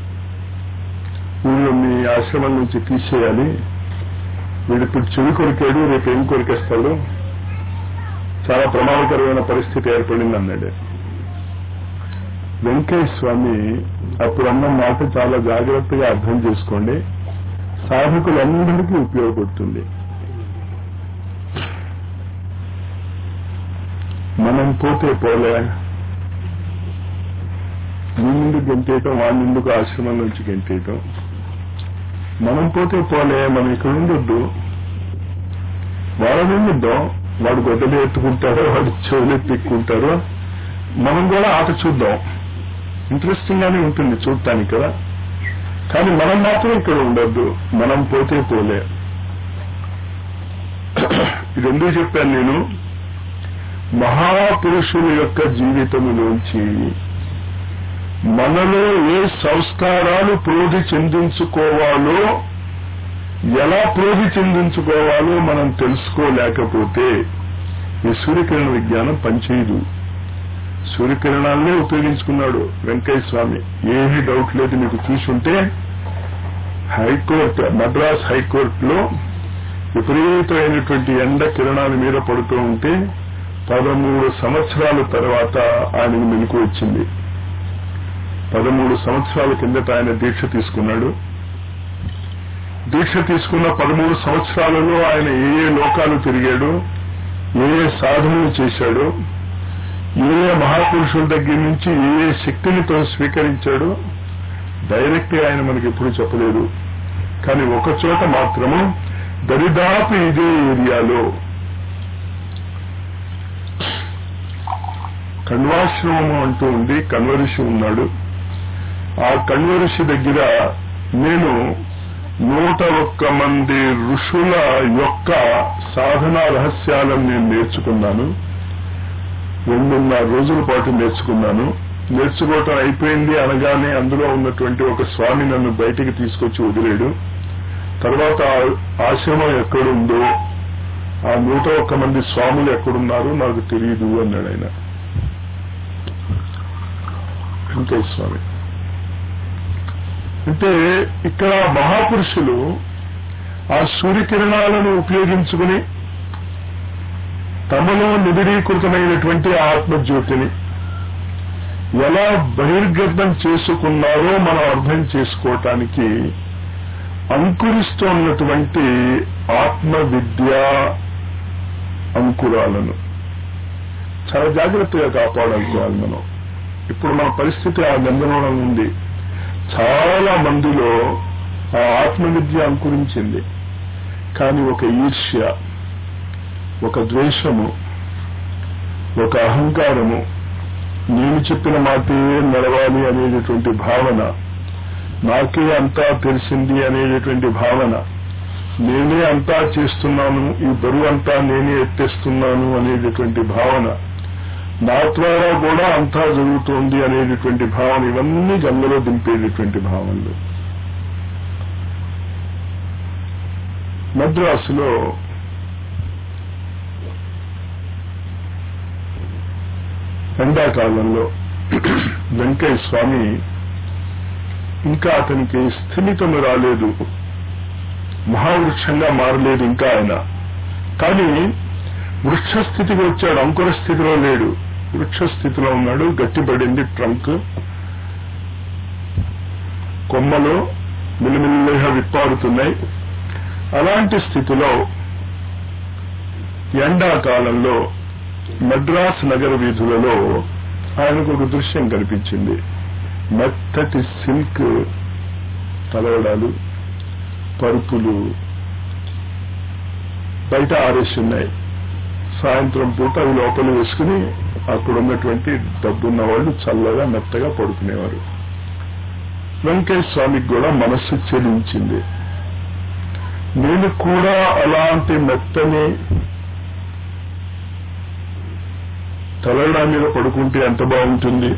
ఊళ్ళో మీ ఆశ్రమం నుంచి తీసేయాలి, వీడు ఇప్పుడు చెవి కొరికాడు, రేపు ఏం కొరికేస్తాడు, చాలా ప్రమాదకరమైన పరిస్థితి ఏర్పడింది అన్నాడు. వెంకయ్య స్వామి అప్పుడన్న మాట చాలా జాగ్రత్తగా అర్థం చేసుకోండి, సాధకులందరికీ ఉపయోగపడుతుంది. మనం పోతే పోలే, నీ ముందు గెంటేయటం, వాళ్ళ ముందుకు ఆశ్రమం నుంచి గెంటేయటం, మనం పోతే పోలే, మనం ఇక్కడ ఉండొద్దు, వాళ్ళని ఉండిద్దాం. వాడు గొడ్డలు ఎత్తుకుంటారో, వాడు చెవులు ఎత్తుకుంటారో, మనం కూడా ఆట చూద్దాం. ఇంట్రెస్టింగ్ గానే ఉంటుంది చూడటానికి కదా. కానీ మనం మాత్రం ఇక్కడ ఉండొద్దు, మనం పోతే పోలే. ఇది ఎందుకు చెప్పాను నేను? మహాపురుషుల యొక్క జీవితములోంచి మనలో ఏ సంస్కారాలు ప్రోధి చెందించుకోవాలో, ఎలా ప్రోధి చెందించుకోవాలో మనం తెలుసుకోలేకపోతే ఈ సూర్యకిరణ విజ్ఞానం పనిచేయదు. సూర్యకిరణాలనే ఉపయోగించుకున్నాడు వెంకయ్య స్వామి, ఏమీ డౌట్ లేదు. మీకు చూసుంటే హైకోర్టు, మద్రాస్ హైకోర్టులో విపరీతమైనటువంటి ఎండ కిరణాల మీద పడుతూ ఉంటే 13 సంవత్సరాల తర్వాత ఆయనకు మెలకు వచ్చింది. 13 సంవత్సరాల కిందట ఆయన దీక్ష తీసుకున్నాడు. దీక్ష తీసుకున్న 13 సంవత్సరాలలో ఆయన ఏ లోకాలు తిరిగాడు, ఏ సాధనలు చేశాడు, ఏ మహాపురుషుల దగ్గర నుంచి ఏ శక్తినితో స్వీకరించాడు, డైరెక్ట్ ఆయన మనకి ఎప్పుడు చెప్పలేదు. కానీ ఒక చోట మాత్రము దరిదాపు ఇదే ఏరియాలో కణ్వాశ్రమము అంటూ ఉంది, కణ్వఋషి ఉన్నాడు. ఆ కణ్వఋషి దగ్గర నేను 101 మంది ఋషుల యొక్క సాధనా రహస్యాలను నేను నేర్చుకున్నాను. 2.5 రోజుల పాటు నేర్చుకున్నాను. నేర్చుకోవటం అయిపోయింది అనగానే అందులో ఉన్నటువంటి ఒక స్వామి నన్ను బయటికి తీసుకొచ్చి వదిలేడు. తర్వాత ఆశ్రమం ఎక్కడుందో, ఆ 101 మంది స్వాములు ఎక్కడున్నారో నాకు తెలియదు అన్నాడు ఆయన, వెంకయ్య స్వామి. అంటే ఇక్కడ మహాపురుషులు ఆ సూర్యకిరణాలను ఉపయోగించుకుని తమలో నిబిడీకృతమైనటువంటి ఆత్మజ్యోతిని ఎలా బహిర్గతం చేసుకున్నారో మనం అర్థం చేసుకోవటానికి అంకురిస్తున్నటువంటి ఆత్మ విద్యా అంకురాలను చాలా జాగ్రత్తగా కాపాడుకోవాలి మనం. ఇప్పుడు మన పరిస్థితి ఆ గందరగోళం ఉంది. చాలా మందిలో ఆ ఆత్మ విద్య అంకురించింది, కానీ ఒక ఈర్ష్య, ఒక ద్వేషము, ఒక అహంకారము, నేను చెప్పిన మాటే నడవాలి అనేటటువంటి భావన, నాకే అంతా తెలిసింది అనేటటువంటి భావన, నేనే అంతా చేస్తున్నాను, ఈ బరువు అంతా నేనే ఎత్తేస్తున్నాను అనేటటువంటి భావన, నా ద్వారా కూడా అంతా జరుగుతోంది అనేటటువంటి భావన, ఇవన్నీ గంగలో దింపేటటువంటి భావనలు. మద్రాసులో ఎండాకాలంలో వెంకయ్య స్వామి ఇంకా అతనికి స్థిమితము రాలేదు, మహావృక్షంగా మారలేదు ఇంకా ఆయన. కానీ వృక్షస్థితికి వచ్చాడు, అంకుర స్థితిలో లేడు, వృక్షస్థితిలో ఉన్నాడు. గట్టిపడింది ట్రంక్, కొమ్మలు మిలిమిలిగా విప్పారుతున్నాయి. అలాంటి స్థితిలో ఎండాకాలంలో మద్రాస్ నగర వీధులలో ఆయనకు ఒక దృశ్యం కనిపించింది. మెత్తటి సిల్క్ తలవడాలు, పరుపులు బయట ఆరేసి ఉన్నాయి. సాయంత్రం పూట అవి లోపల వేసుకుని అక్కడ ఉన్నటువంటి డబ్బున్న వాళ్ళు చల్లగా మెత్తగా పడుకునేవారు. వెంకయ్య స్వామికి కూడా మనస్సు చెలించింది, నేను కూడా అలాంటి మెత్తని తలడా మీద పడుకుంటే ఎంత బాగుంటుంది.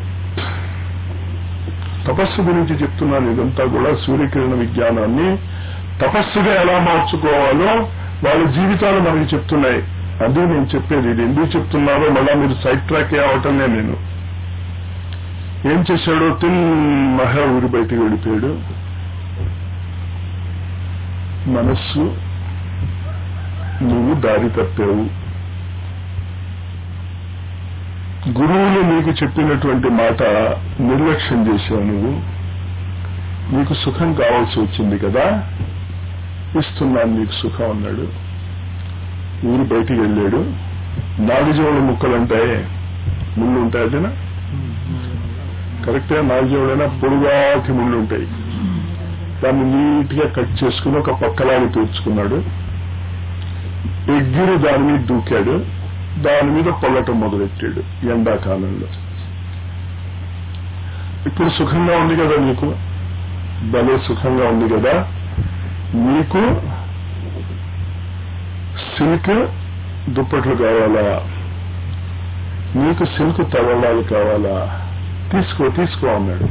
తపస్సు గురించి చెప్తున్నాను. ఇదంతా కూడా సూర్యకిరణ విజ్ఞానాన్ని తపస్సుగా ఎలా మార్చుకోవాలో వాళ్ళ జీవితాలు మనకి చెప్తున్నాయి. అదే నేను చెప్పేది. ఇది ఎందుకు చెప్తున్నారో మళ్ళా మీరు సైడ్ ట్రాక్ అవటమే. నేను ఏం చేశాడో తిన్నగా ఊరి బయటికి వెళ్ళిపోయాడు. మనస్సు, నువ్వు దారి తప్పావు. గురువులు నీకు చెప్పినటువంటి మాట నిర్లక్ష్యం చేశావు. నువ్వు నీకు సుఖం కావాల్సి వచ్చింది కదా, ఇస్తున్నాను నీకు సుఖం అన్నాడు. ఊరు బయటికి వెళ్ళాడు. నాగుజోడు ముక్కలుంటాయి, ముళ్ళు ఉంటాయి. అదేనా కరెక్ట్గా? నాగుజోడైనా పొడుగాకి ముళ్ళు ఉంటాయి. దాన్ని నీట్ గా కట్ చేసుకుని ఒక పక్కలాగా తూర్చుకున్నాడు. ఎగ్గిరి దాని మీద దూకాడు, దాని మీద పొల్లటం మొదలెట్టాడు ఎండాకాలంలో. ఇప్పుడు సుఖంగా ఉంది కదా నీకు, భలే సుఖంగా ఉంది కదా. నీకు సిల్క్ దుప్పట్లు కావాలా, నీకు సిల్క్ తవలాలు కావాలా, తీసుకో తీసుకో అన్నాడు.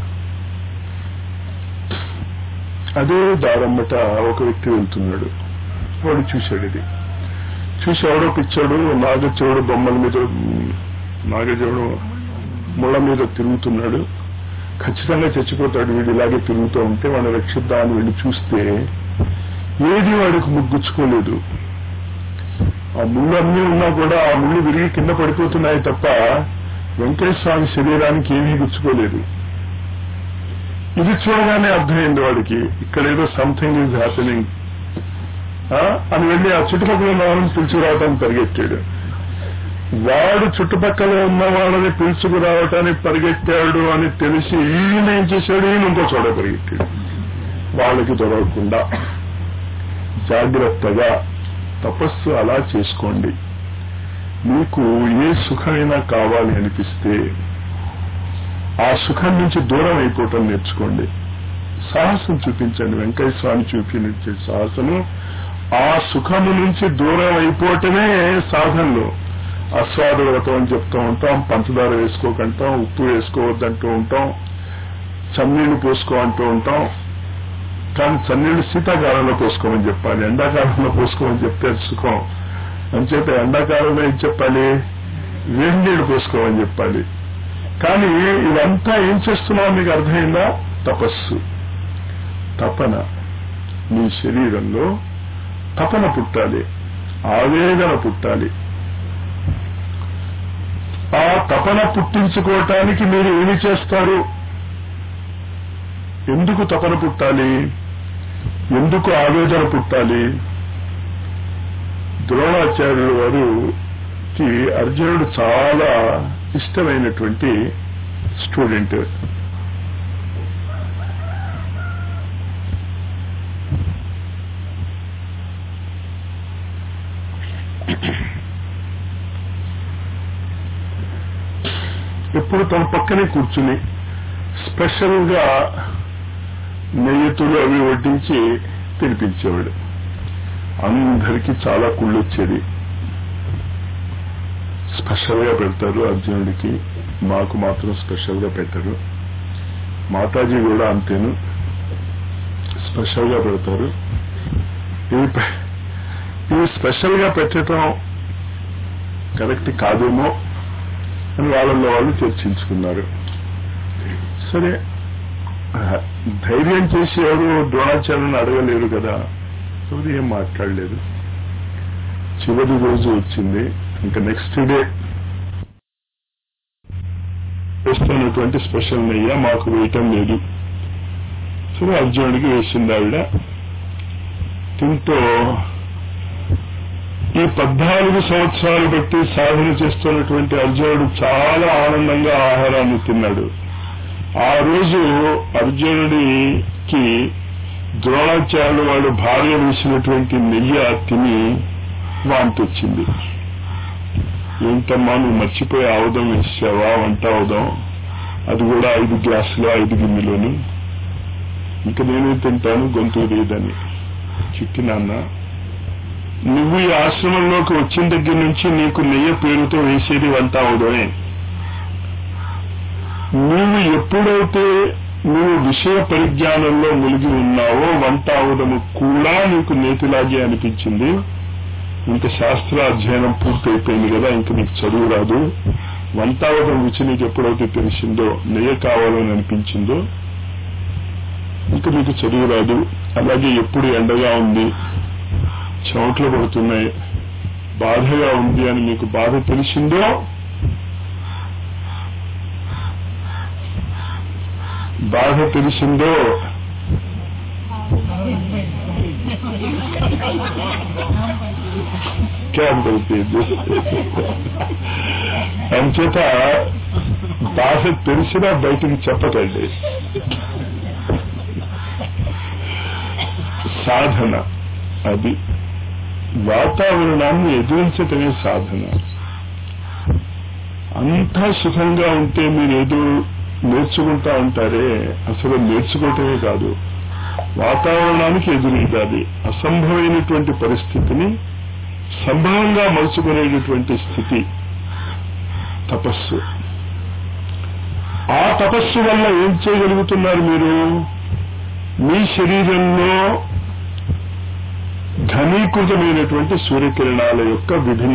అదే దారమ్మట ఒక వ్యక్తి వెళ్తున్నాడు. వాడు చూశాడు, ఇది చూసి ఎవడో పిచ్చాడు నాగచోడు బొమ్మల మీద, నాగజోడు ముళ్ళ మీద తిరుగుతున్నాడు, ఖచ్చితంగా చచ్చిపోతాడు వీడు ఇలాగే తిరుగుతూ ఉంటే, వాడిని రక్షిద్దామని వెళ్ళి చూస్తే ఏది వాడికి ముగ్గుచ్చుకోలేదు. ఆ ముళ్ళు అన్నీ ఉన్నా కూడా ఆ ముళ్ళు విరిగి కింద పడిపోతున్నాయి తప్ప వెంకటేశ్వర స్వామి శరీరానికి ఏమీ గుచ్చుకోలేదు. ఇది చూడగానే అర్థమైంది వాడికి, ఇక్కడ ఏదో సంథింగ్ ఈజ్ హ్యాపెనింగ్ అని వెళ్ళి ఆ చుట్టుపక్కల ఉన్న వాళ్ళని పిలుచుకురావటానికి పరిగెత్తాడు. వాడు చుట్టుపక్కల ఉన్న వాళ్ళని పిలుచుకురావటానికి పరిగెత్తాడు అని తెలిసి ఈయన ఏం చేశాడు, ఈయన ఇంకో చోట పరిగెత్తాడు. వాళ్ళకి దొరకకుండా జాగ్రత్తగా తపస్సు అలా చేసుకోండి. మీకు ఏ సుఖమైనా కావాలి అనిపిస్తే ఆ సుఖం నుంచి దూరం అయిపోవటం నేర్చుకోండి. సాహసం చూపించండి. వెంకయ్య స్వామి చూపించే సాహసము ఆ సుఖము నుంచి దూరం అయిపోవటమే సాధనలు. ఆస్వాద వ్రతం అని చెప్తూ ఉంటాం, పంచదార వేసుకోకంటాం, ఉప్పు వేసుకోవద్దంటూ ఉంటాం, చన్నీళ్లు పోసుకో అంటూ ఉంటాం. కానీ చన్నీళ్లు శీతాకాలంలో పోసుకోమని చెప్పాలి, ఎండాకాలంలో పోసుకోమని చెప్తే సుఖం. అంచేత ఎండాకాలంలో ఏం చెప్పాలి, వేడి నీళ్లు పోసుకోమని చెప్పాలి. కానీ ఇదంతా ఏం చేస్తున్నావు మీకు అర్థమైందా? తపస్సు, తపన. మీ శరీరంలో తపన పుట్టాలి, ఆవేదన పుట్టాలి. ఆ తపన పుట్టించుకోవటానికి మీరు ఏమి చేస్తారు? ఎందుకు తపన పుట్టాలి, ఎందుకు ఆవేదన పుట్టాలి? ద్రోణాచార్యుల వారికి అర్జునుడు చాలా ఇష్టమైనటువంటి స్టూడెంట్. ఎప్పుడు తన పక్కనే కూర్చుని స్పెషల్ గా నెయ్యతులు అవి వడ్డించి తినిపించేవాడు. అందరికీ చాలా కుళ్ళొచ్చేది. స్పెషల్ గా పెడతారు అర్జునుడికి, మాకు మాత్రం స్పెషల్ గా పెట్టరు. మాతాజీ కూడా అంతేను, స్పెషల్ గా పెడతారు. ఇవి స్పెషల్ గా పెట్టడం కరెక్ట్ కాదేమో అని వాళ్ళల్లో వాళ్ళు చర్చించుకున్నారు. సరే, ధైర్యం చేసి ఎవరు ద్రోణాచార్యులను అడగలేరు కదా, ఎవరు ఏం మాట్లాడలేదు. చివరి రోజు వచ్చింది, ఇంకా నెక్స్ట్ డే వేస్తున్నటువంటి స్పెషల్ నెయ్య మాకు వేయటం లేదు. సరే, అర్జునుడికి వేసింది ఆవిడ. దీంతో ఈ 14 సంవత్సరాలు బట్టి సాధన చేస్తున్నటువంటి అర్జునుడు చాలా ఆనందంగా ఆహారాన్ని తిన్నాడు. ఆ రోజు అర్జునుడికి ద్రోణాచార్యులు వాడు భార్య వేసినటువంటి నెయ్యి తిని వాంతి వచ్చింది. ఏంటమ్మా నువ్వు మర్చిపోయి ఆవుదం వేసావా, వంట ఆవుదం, అది కూడా 5 గ్లాసులు 5 గిన్నెలోను, ఇంకా నేనే తింటాను గొంతు లేదని. చిట్టి నాన్న, నువ్వు ఈ ఆశ్రమంలోకి వచ్చిన దగ్గర నుంచి నీకు నెయ్యి పేరుతో వేసేది వంట ఆవుదమే. నువ్వు ఎప్పుడైతే నువ్వు విషయ పరిజ్ఞానంలో మునిగి ఉన్నావో వంట ఆవుదము కూడా నీకు నేతిలాగే అనిపించింది. ఇంక శాస్త్ర అధ్యయనం పూర్తయిపోయింది కదా, ఇంక నీకు చదువు రాదు. వంట ఆవుదం రుచి నీకు ఎప్పుడైతే తెలిసిందో, నెయ్యి కావాలని అనిపించిందో, ఇంక నీకు చదువు రాదు. అలాగే ఎప్పుడు ఎండగా ఉంది, చెమటలు పడుతున్నాయి, బాధగా ఉంది అని మీకు బాధ తెలిసిందో, క్యాబ్ అవుతుంది. అంచేత బాధ తెలిసినా బయటికి చెప్పకండి. సాధన. అది వాతావరణాన్ని ఎదిరించటమే సాధన. అంతా సుఖంగా ఉంటే మీరు ఏదో నేర్చుకుంటా ఉంటారే, అసలు నేర్చుకోవటమే కాదు, వాతావరణానికి ఎదురీదాలి. అసంభవమైనటువంటి పరిస్థితిని సంభవంగా మలుచుకునేటటువంటి స్థితి తపస్సు. ఆ తపస్సు వల్ల ఏం చేయగలుగుతున్నారు మీరు? మీ శరీరంలో ఘనీకృతమైనటువంటి సూర్యకిరణాల యొక్క విభిన్న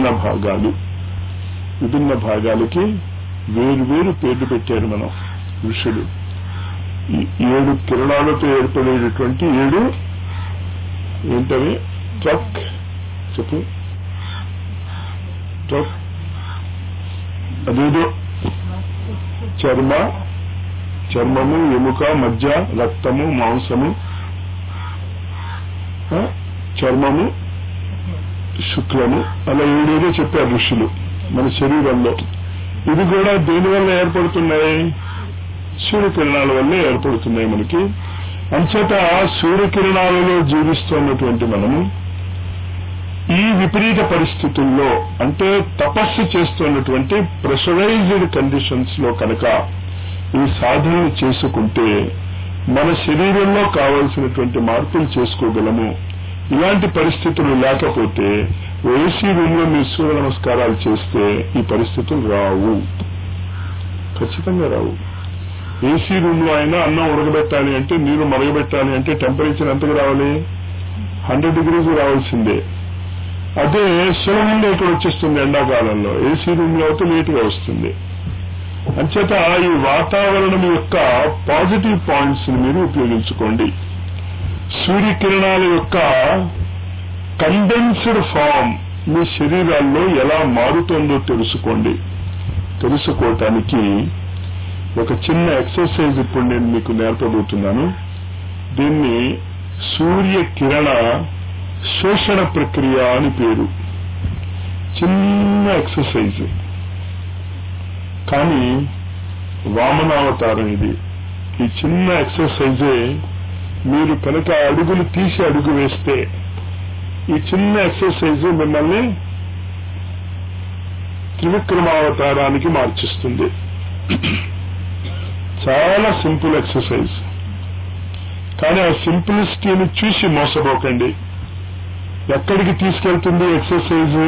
భాగాలకి వేరు పేర్లు పెట్టారు మనం ఋషులు. 7 కిరణాలతో ఏర్పడేటటువంటి 7 ఏంటవి? త్వక్, చెప్పు, త్వక్, అదేదో చర్మము, ఎముక, మజ్జ, రక్తము, మాంసము, చర్మము, శుక్లము, అలా 7 చెప్పారు ఋషులు మన శరీరంలో. ఇది కూడా దేని వల్ల ఏర్పడుతున్నాయి? సూర్యకిరణాల వల్లే ఏర్పడుతున్నాయి మనకి. అంచేత సూర్యకిరణాలలో జీవిస్తున్నటువంటి మనము ఈ విపరీత పరిస్థితుల్లో, అంటే తపస్సు చేస్తున్నటువంటి ప్రెషరైజ్డ్ కండిషన్స్ లో కనుక ఈ సాధనలు చేసుకుంటే మన శరీరంలో కావలసినటువంటి మార్పులు చేసుకోగలము. ఇలాంటి పరిస్థితులు లేకపోతే ఏసీ రూమ్ లో మీరు సూర్య నమస్కారాలు చేస్తే ఈ పరిస్థితులు రావు, ఖచ్చితంగా రావు. ఏసీ రూమ్ లో అయినా అన్నం ఉడకబెట్టాలి అంటే, నీరు మరగబెట్టాలి అంటే టెంపరేచర్ ఎంతకు రావాలి? 100 degrees రావాల్సిందే. అదే సులభంగా ఇక్కడ వచ్చేస్తుంది ఎండాకాలంలో. ఏసీ రూమ్ లో అయితే లేట్ గా వస్తుంది. అంచేత ఈ వాతావరణం యొక్క పాజిటివ్ పాయింట్స్ ని మీరు ఉపయోగించుకోండి. సూర్యకిరణాల యొక్క కండెన్స్డ్ ఫామ్ మీ శరీరాల్లో ఎలా మారుతుందో తెలుసుకోండి. తెలుసుకోవటానికి ఒక చిన్న ఎక్సర్సైజ్ ఇప్పుడు నేను మీకు నేర్పబోతున్నాను. దీన్ని సూర్యకిరణ శోషణ ప్రక్రియ అని పేరు. చిన్న ఎక్సర్సైజ్, కానీ వామనావతారం ఇది. ఈ చిన్న ఎక్సర్సైజే మీరు కనుక అడుగులు తీసి అడుగు వేస్తే, ఈ చిన్న ఎక్సర్సైజ్ మిమ్మల్ని త్రివిక్రమావతారానికి మార్చిస్తుంది. చాలా సింపుల్ ఎక్సర్సైజ్, కానీ ఆ సింప్లిసిటీని చూసి మోసపోకండి. ఎక్కడికి తీసుకెళ్తుంది ఎక్సర్సైజ్?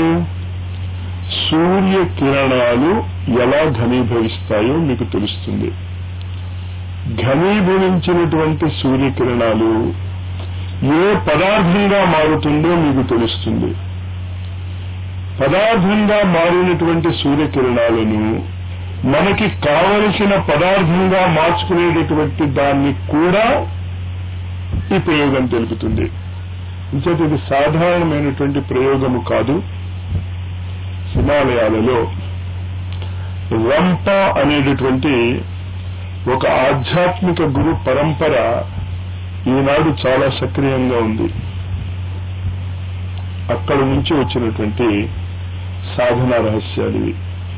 సూర్యకిరణాలు ఎలా ఘనీభవిస్తాయో మీకు తెలుస్తుంది. ఘనీభవించినటువంటి సూర్యకిరణాలు ఏ పదార్థంగా మారుతుందో మీకు తెలుస్తుంది. పదార్థంగా మారినటువంటి సూర్యకిరణాలను మనకి కావలసిన పదార్థంగా మార్చుకునేటటువంటి దాన్ని కూడా ఈ ప్రయోగం తెలుపుతుంది. ఇంచేత ఇది సాధారణమైనటువంటి ప్రయోగము కాదు. హిమాలయాలలో రంప అనేటటువంటి ఒక ఆధ్యాత్మిక గురు పరంపర ఈనాడు చాలా సక్రియంగా ఉంది. అక్కడ నుంచి వచ్చినటువంటి సాధనా రహస్యాలు ఇవి.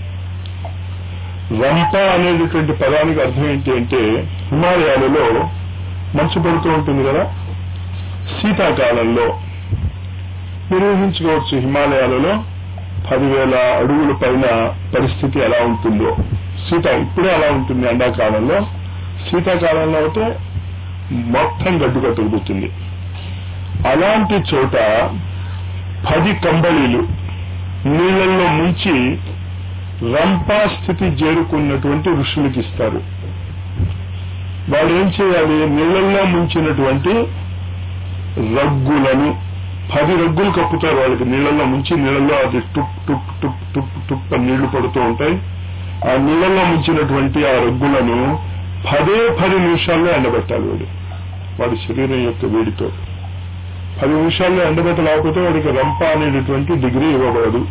రంప అనేటటువంటి పదానికి అర్థం ఏంటి అంటే, హిమాలయాలలో మంచు పడుతూ ఉంటుంది కదా, శీతాకాలంలో మీరు ఊహించుకోవచ్చు హిమాలయాలలో 10,000 అడుగుల పైన పరిస్థితి ఎలా ఉంటుందో. ఇప్పుడే అలా ఉంటుంది ఎండాకాలంలో. శీతాకాలంలో అయితే మొత్తం గడ్డుగా తొలుగుతుంది. అలాంటి చోట 10 కంబళీలు నీళ్లలో ముంచి రంపా స్థితి చేరుకున్నటువంటి ఋషులకు ఇస్తారు. వాళ్ళు ఏం చేయాలి? నీళ్లలో ముంచినటువంటి రగ్గులను 10 రగ్గులు కప్పుతారు వాళ్ళకి. నీళ్లలో ముంచి నీళ్లలో అది టుప్ టుప్ టుప్ టుప్ టుప్ అని నీళ్లు పడుతూ ఉంటాయి. ఆ నీళ్లలో ముంచినటువంటి ఆ రగ్గులను 10 నిమిషాల్లో ఎండబెట్టాలి. వాడి శరీరం యొక్క వేడితో 10 నిమిషాల్లో ఎండబెట్టలేకపోతే వాడికి రంప అనేటటువంటి డిగ్రీ ఇవ్వబడదు.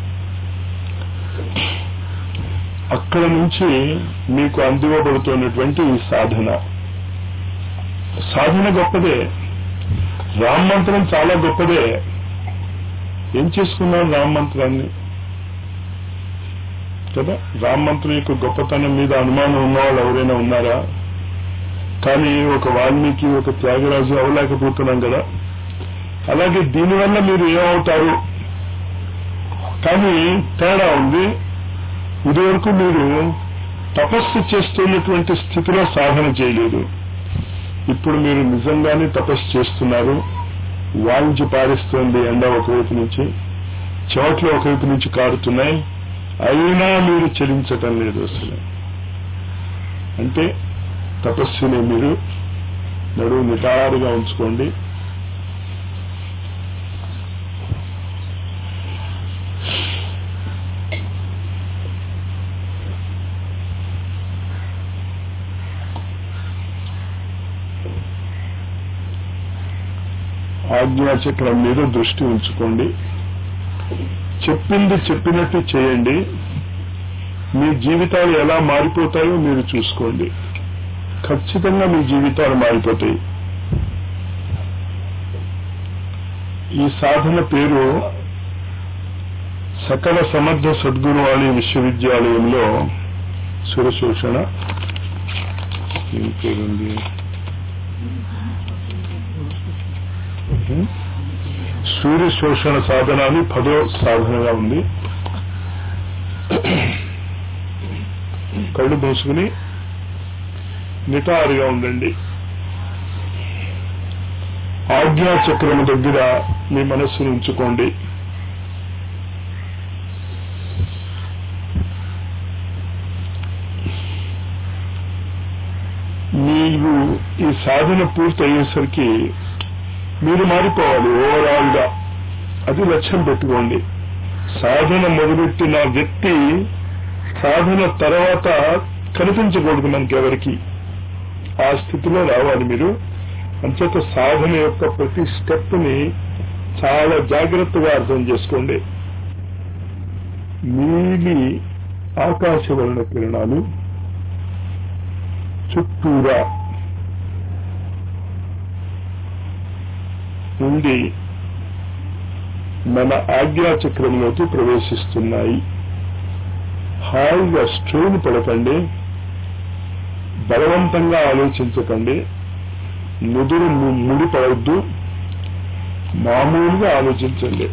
అక్కడ నుంచి మీకు అందివ్వబడుతున్నటువంటి ఈ సాధన గొప్పదే. రామ మంత్రం చాలా గొప్పదే. ఏం చేసుకున్నాను రామ మంత్రాన్ని కదా? రామ మంత్రం యొక్క గొప్పతనం మీద అనుమానం ఉన్నవాళ్ళు ఎవరైనా ఉన్నారా? కానీ ఒక వాల్మీకి, ఒక త్యాగరాజు అవ్వలేకపోతున్నాం కదా. అలాగే దీనివల్ల మీరు ఏమవుతారు? కానీ తేడా ఉంది. ఇదివరకు మీరు తపస్సు చేస్తున్నటువంటి స్థితిలో సాధన చేయలేదు. ఇప్పుడు మీరు నిజంగానే తపస్సు చేస్తున్నారు. వాయించి పారిస్తుంది ఎండ ఒకవైపు నుంచి, చెవట్లు ఒకవైపు నుంచి కారుతున్నాయి, అయినా మీరు చలించటం లేదు అసలు. అంటే తపస్సుని మీరు నడువు నిటారుగా ఉంచుకోండి. ఆజ్ఞాచక్రం మీద దృష్టి ఉంచుకోండి. చెప్పింది చెప్పినట్టు చేయండి. మీ జీవితాలు ఎలా మారిపోతాయో మీరు చూసుకోండి. ఖచ్చితంగా మీ జీవితాలు మారిపోతాయి. ఈ సాధన పేరు సకల సమర్థ సద్గురువాణి విశ్వవిద్యాలయంలో సురశోషణ ఏం పేరుంది? సూర్య శోషణ సాధన అని 10వ సాధనగా ఉంది. కళ్ళు మూసుకుని నిటారుగా ఉండండి. ఆజ్ఞాచక్రము దగ్గర మీ మనస్సును ఉంచుకోండి. మీరు ఈ సాధన పూర్తి అయ్యేసరికి మీరు మారిపోవాలి ఓవరాల్ గా. అది లక్ష్యం పెట్టుకోండి. సాధన మొదలెట్టిన వ్యక్తి సాధన తర్వాత కనిపించకూడదు మనకెవరికి. ఆ స్థితిలో రావాలి మీరు. అంచేత సాధన యొక్క ప్రతి స్టెప్ ని చాలా జాగ్రత్తగా అర్థం చేసుకోండి. నీలి ఆకాశవర్ణ కిరణాలు చుట్టూరా ఉండి మన ఆజ్ఞాచక్రంలోకి ప్రవేశిస్తున్నాయి. హాయిగా స్ట్రెయిన్ పడకండి, బలవంతంగా ఆలోచించకండి, నుదురు ముడి పడవద్దు, మామూలుగా ఆలోచించండి.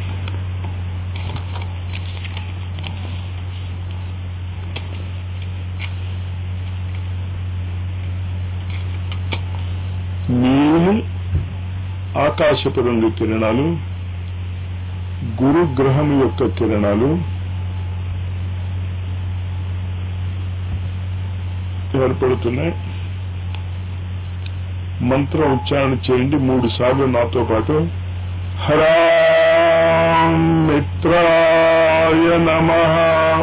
నీలి ఆకాశపు రంగు కిరణాలు, గురుగ్రహం యొక్క కిరణాలు ఏర్పడుతున్నాయి. మంత్రం ఉచ్చారణ చేయండి 3 సార్లు నాతో పాటు. హరాం మిత్రాయ నమః,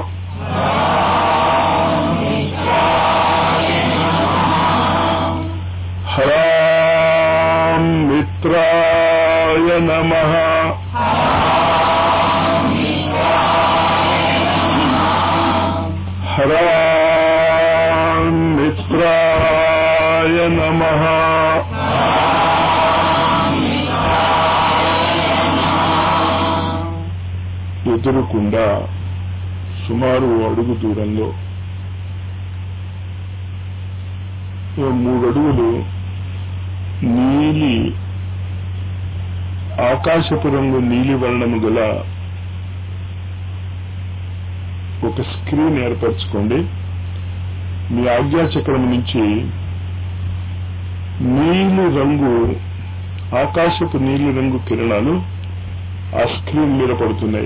హరాం మిత్రాయ నమః, హరాం మిత్రాయ నమః. ఎదురుకుండా సుమారు అడుగు దూరంలో 3 అడుగులు నీలి ఆకాశపు రంగు నీలి వర్ణము గల ఒక స్క్రీన్ ఏర్పరచుకోండి. మీ ఆజ్ఞాచక్రం నుంచి నీలి రంగు ఆకాశపు నీలి రంగు కిరణాలు ఆ స్క్రీన్ మీద పడుతున్నాయి.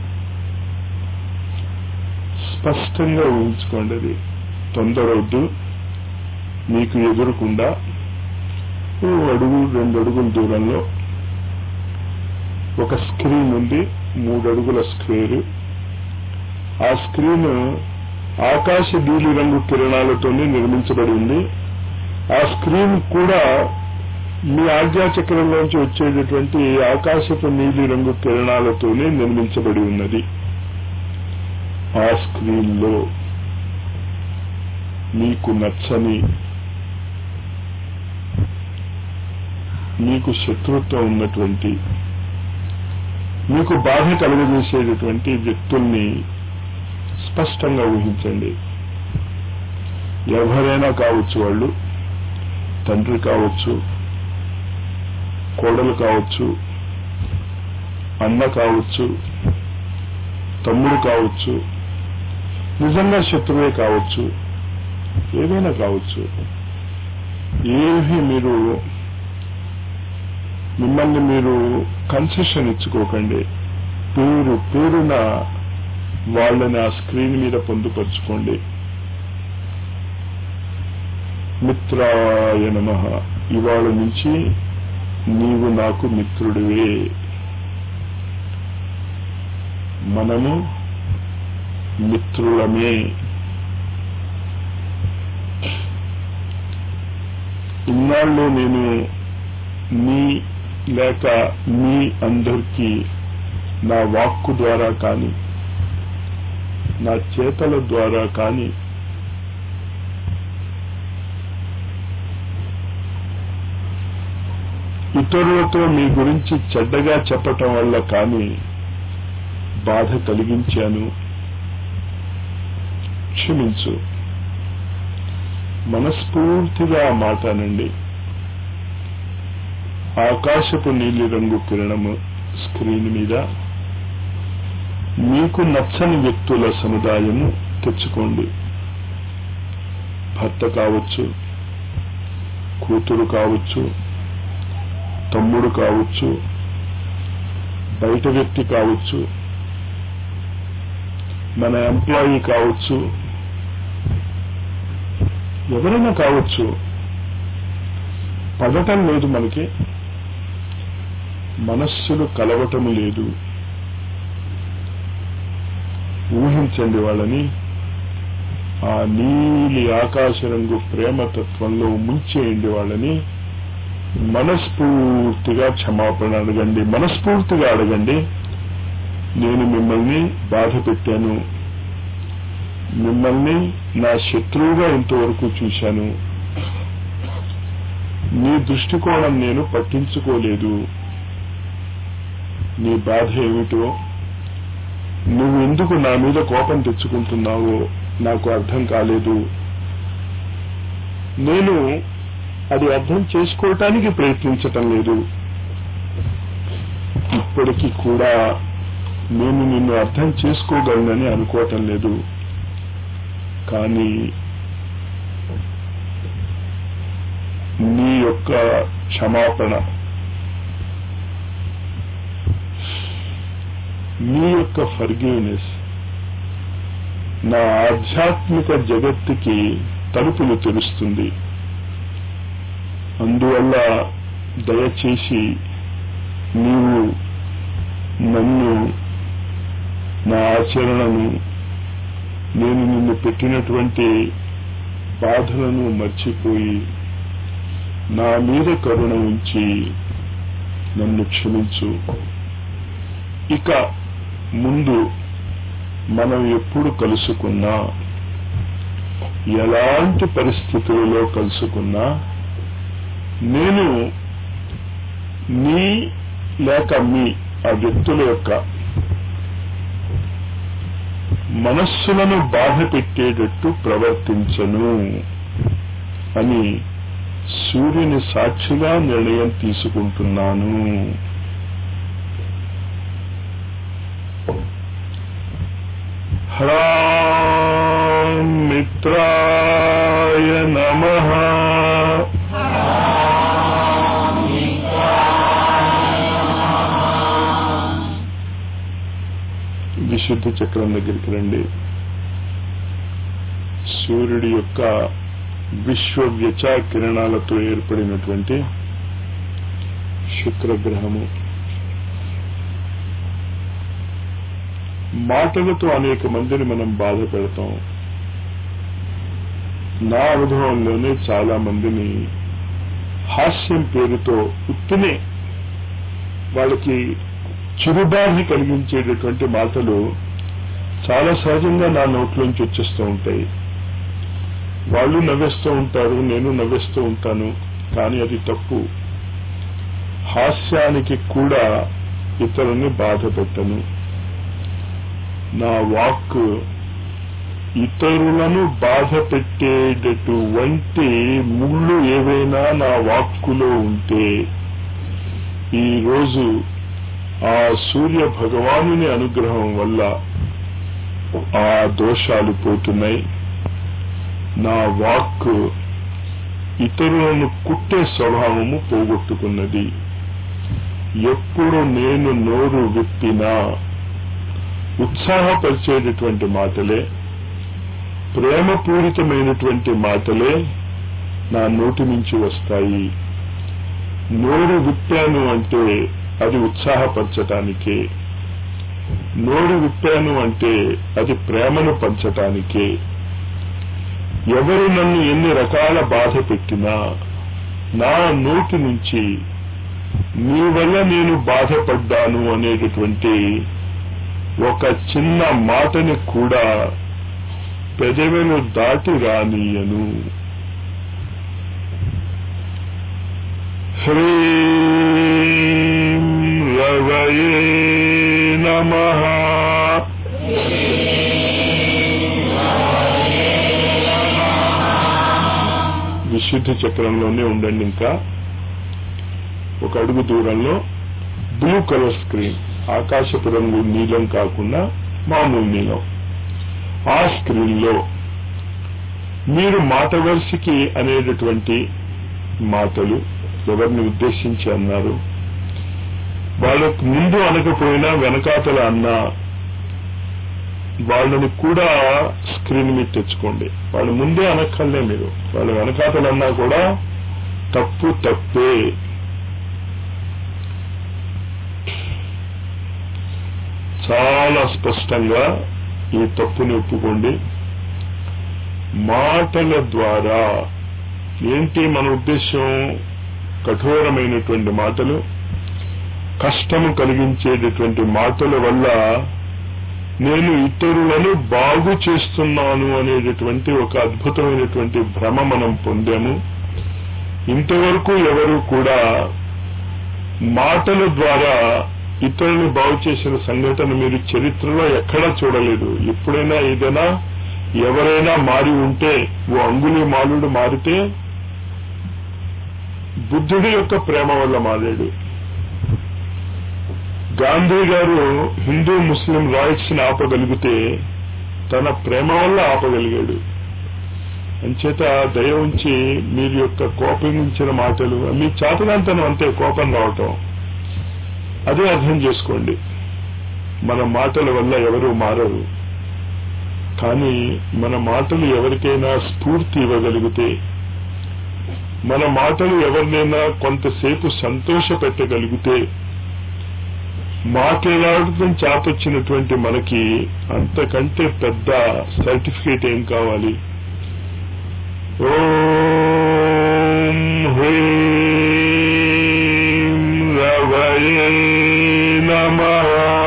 స్పష్టంగా ఊహించుకోండి. అది తొందరవద్దు. మీకు ఎదురుకుండా 2 అడుగుల దూరంలో ఒక స్క్రీన్ ఉంది, 3 అడుగుల స్క్వేర్. ఆ స్క్రీన్ ఆకాశ నీలి రంగు కిరణాలతోనే నిర్మించబడి ఉంది. ఆ స్క్రీన్ కూడా మీ ఆజ్ఞాచక్రంలోంచి వచ్చేటటువంటి ఆకాశపు నీలి రంగు కిరణాలతోనే నిర్మించబడి ఉన్నది. ఆ స్క్రీన్ లో మీకు నచ్చని, మీకు శత్రుత్వం ఉన్నటువంటి, మీకు బాధ కలుగజేసేటటువంటి వ్యక్తుల్ని స్పష్టంగా ఊహించండి. ఎవరైనా కావచ్చు, వాళ్ళు తండ్రి కావచ్చు, కోడలు కావచ్చు, అన్న కావచ్చు, తమ్ముడు కావచ్చు, నిజంగా శత్రువే కావచ్చు, ఏదైనా కావచ్చు. ఏవి మీరు మిమ్మల్ని మీరు కన్సెషన్ ఇచ్చుకోకండి. పేరున వాళ్ళని ఆ స్క్రీన్ మీద పొందుపరుచుకోండి. మిత్రాయ నమః. ఇవాళ నుంచి నీవు నాకు మిత్రుడివే. మనము మిత్రులమే. ఇన్నాళ్ళు నేను నీ లేక మీ అందరికీ నా వాక్కు ద్వారా కానీ, నా చేతల ద్వారా కానీ ఇతరులతో మీ గురించి చెడ్డగా చెప్పటం వల్ల కానీ బాధ కలిగించాను. క్షమించు. మనస్ఫూర్తిగా మాట్లాడండి. ఆకాశపు నీలి రంగు కిరణము స్క్రీన్ మీద మీకు నచ్చని వ్యక్తుల సముదాయము తెచ్చుకోండి. భర్త కావచ్చు, కూతురు కావచ్చు, తమ్ముడు కావచ్చు, బయట వ్యక్తి కావచ్చు, మన ఎంప్లాయీ కావచ్చు, ఎవరైనా కావచ్చు. పడటం లేదు, మనకి మనస్సులు కలవటం లేదు. ఊహించండి వాళ్ళని ఆ నీలి ఆకాశ రంగు ప్రేమతత్వంలో ముంచేయండి. వాళ్ళని మనస్ఫూర్తిగా క్షమాపణ అడగండి. మనస్ఫూర్తిగా అడగండి, నేను మిమ్మల్ని బాధ పెట్టాను, మిమ్మల్ని నా శత్రువుగా ఇంతవరకు చూశాను, నీ దృష్టికోణం నేను పట్టించుకోలేదు, నీ బాధ ఏమిటో, నువ్వు ఎందుకు నా మీద కోపం తెచ్చుకుంటున్నావో నాకు అర్థం కాలేదు. నేను అది అర్థం చేసుకోవటానికి ప్రయత్నించటం లేదు. ఇప్పటికీ కూడా నేను నిన్ను అర్థం చేసుకోగలనని అనుకోవటం లేదు. కానీ నీ యొక్క క్షమాపణ, నీ యొక్క ఫర్గివ్నెస్ నా ఆధ్యాత్మిక జగత్తుకి తలుపులు తెరుస్తుంది. అందువల్ల దయచేసి నీవు నన్ను, నా ఆచరణను, నేను నిన్ను పెట్టినటువంటి బాధలను మర్చిపోయి నా మీద కరుణ ఉంచి నన్ను క్షమించు. ఇక ముందు మనం ఎప్పుడు కలుసుకున్నా, ఎలాంటి పరిస్థితులలో కలుసుకున్నా, నేను నీ లేక మీ ఆ వ్యక్తుల యొక్క మనస్సులను బాధ పెట్టేటట్టు ప్రవర్తించను అని సూర్యుని సాక్షిగా నిర్ణయం తీసుకుంటున్నాను. హ్రాం మిత్రాయ నమః. విశుద్ధ చక్రం దగ్గరికి రండి. సూర్యుడి యొక్క విశ్వవ్యచ కిరణాలతో ఏర్పడినటువంటి శుక్రగ్రహము మాటలతో అనేక మందిని మనం బాధ పెడతాం. నా అనుభవంలోనే చాలా మందిని హాస్యం పేరుతో ఉత్తినే వాళ్ళకి చిరుబాధ కలిగించేటటువంటి మాటలు చాలా సహజంగా నా నోట్లోంచి వచ్చేస్తూ ఉంటాయి. వాళ్ళు నవ్వేస్తూ ఉంటారు, నేను నవ్వేస్తూ ఉంటాను. కానీ అది తప్పు. హాస్యానికి కూడా ఇతరుని బాధ పెట్టను. నా వాక్ ఇతరులను బాధ పెట్టేటటువంటి ముళ్ళు ఏవైనా నా వాక్కులో ఉంటే ఈ రోజు ఆ సూర్య భగవానుని అనుగ్రహం వల్ల ఆ దోషాలు పోతున్నాయి. నా వాక్కు ఇతరులను కుట్టే స్వభావము పోగొట్టుకున్నది. ఎప్పుడు నేను నోరు విప్పినా ఉత్సాహపరిచేటటువంటి మాటలే, ప్రేమపూరితమైనటువంటి మాటలే నా నోటి నుంచి వస్తాయి. నోరు విప్పాను అంటే అది ఉత్సాహపరచటానికే, నోరు విప్పాను అంటే అది ప్రేమను పంచటానికే. ఎవరు నన్ను ఎన్ని రకాల బాధ పెట్టినా నా నోటి నుంచి నీ వల్ల నేను బాధపడ్డాను అనేటటువంటి ఒక చిన్న మాటని కూడా పెదవులు దాటి రానీయను. హ్రీం రవయే నమః. విశుద్ధి చక్రంలోనే ఉండండి. ఇంకా ఒక అడుగు దూరంలో బ్లూ కలర్ స్క్రీన్, ఆకాశపు రంగు నీలం కాకుండా మామూలు నీలం, ఆ స్క్రీన్ లో మీరు మాట వరుసకి అనేటటువంటి మాటలు ఎవరిని ఉద్దేశించి అన్నారు, వాళ్ళకు ముందు అనకపోయినా వెనకాతల అన్నా వాళ్ళని కూడా స్క్రీన్ మీద తెచ్చుకోండి. వాళ్ళు ముందే అనక్కర్లే, మీరు వాళ్ళ వెనకాతలన్నా కూడా తప్పు తప్పే. చాలా స్పష్టంగా ఈ తప్పుని ఒప్పుకోండి. మాటల ద్వారా ఏంటి మన ఉద్దేశం? కఠోరమైనటువంటి మాటలు, కష్టము కలిగించేటటువంటి మాటల వల్ల నేను ఇతరులను బాగు చేస్తున్నాను అనేటటువంటి ఒక అద్భుతమైనటువంటి భ్రమ మనం పొందాము. ఇంతవరకు ఎవరు కూడా మాటల ద్వారా ఇతరులను బాగు చేసిన సంఘటన మీరు చరిత్రలో ఎక్కడా చూడలేదు. ఎప్పుడైనా ఏదైనా ఎవరైనా మారి ఉంటే, ఓ అంగుళి మాలుడు మారితే బుద్ధుడి యొక్క ప్రేమ వల్ల మారాడు. గాంధీ గారు హిందూ ముస్లిం రాయిట్స్ ని ఆపగలిగితే తన ప్రేమ వల్ల ఆపగలిగాడు. అంచేత దయ ఉంచి మీరు యొక్క కోపగించిన మాటలు, మీ చాతనాంతనం అంతే, కోపం రావటం, అదే అర్థం చేసుకోండి. మన మాటల వల్ల ఎవరు మారరు, కానీ మన మాటలు ఎవరికైనా స్ఫూర్తి ఇవ్వగలిగితే, మన మాటలు ఎవరినైనా కొంతసేపు సంతోష పెట్టగలిగితే, మాట్లాడటం చాపొచ్చినటువంటి మనకి అంతకంటే పెద్ద సర్టిఫికేట్ ఏం కావాలి? ఓం హ్రీం రవయే నమః.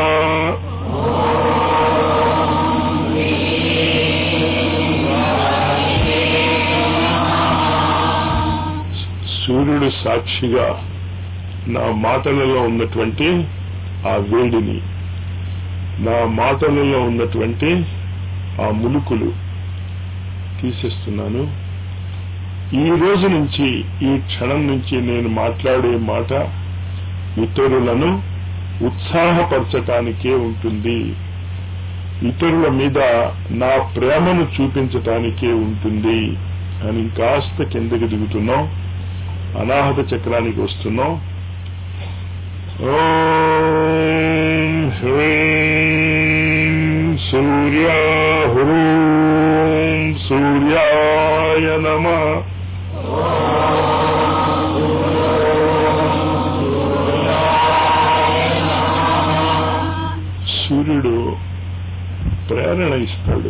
సూర్యుడు సాక్షిగా నా మాటలలో ఉన్నటువంటి ఆ వేడిని, నా మాటలలో ఉన్నటువంటి ఆ ములుకులు తీసేస్తున్నాను. ఈ రోజు నుంచి, ఈ క్షణం నుంచి నేను మాట్లాడే మాట ఇతరులను ఉత్సాహపరచటానికే ఉంటుంది, ఇతరుల మీద నా ప్రేమను చూపించటానికే ఉంటుంది అని ఇంకాస్త కిందకి దిగుతున్నాం. అనాహత చక్రానికి వస్తున్నాం. ఓం హ్రీం సూర్యాహ్రూం సూర్యాయ నమః. సూర్యుడు ప్రేరణ ఇస్తాడు.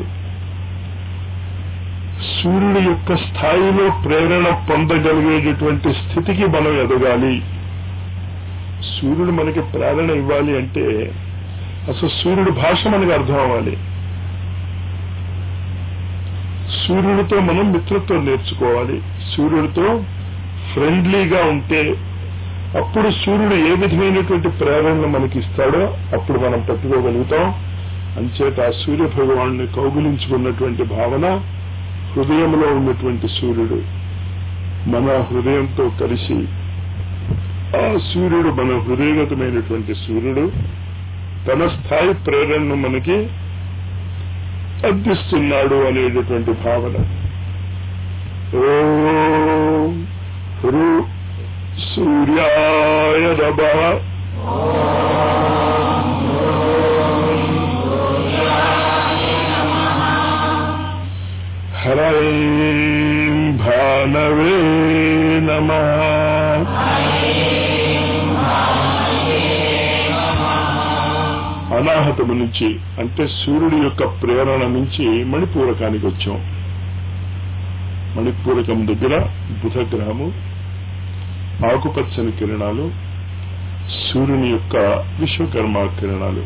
సూర్యుడి యొక్క స్థాయిలో ప్రేరణ పొందగలిగేటటువంటి స్థితికి మనం ఎదగాలి. సూర్యుడు మనకి ప్రేరణ ఇవ్వాలి అంటే అసలు సూర్యుడి భాష మనకు అర్థం అవ్వాలి. సూర్యుడితో మనం మిత్రత్వం నేర్చుకోవాలి. సూర్యుడితో ఫ్రెండ్లీగా ఉంటే అప్పుడు సూర్యుడు ఏ విధమైనటువంటి ప్రేరణను మనకి ఇస్తాడో అప్పుడు మనం పట్టుకోగలుగుతాం. అంచేత ఆ సూర్య భగవాన్ని కౌగులించుకున్నటువంటి భావన, హృదయంలో ఉన్నటువంటి సూర్యుడు మన హృదయంతో కలిసి ఆ సూర్యుడు, మన హృదయగతమైనటువంటి సూర్యుడు తన స్థాయి ప్రేరణను మనకి అందిస్తున్నాడు అనేటటువంటి భావన. ఓం హ్రూ సూర్యాయ నమః. హరైం భానవే నమః. అనాహతము నుంచి అంటే సూర్యుడి యొక్క ప్రేరణ నుంచి మణిపూరకానికి వచ్చాం. మణిపూరకం దగ్గర బుధ గ్రహము, ఆకుపచ్చని కిరణాలు, సూర్యుని యొక్క విశ్వకర్మ కిరణాలు.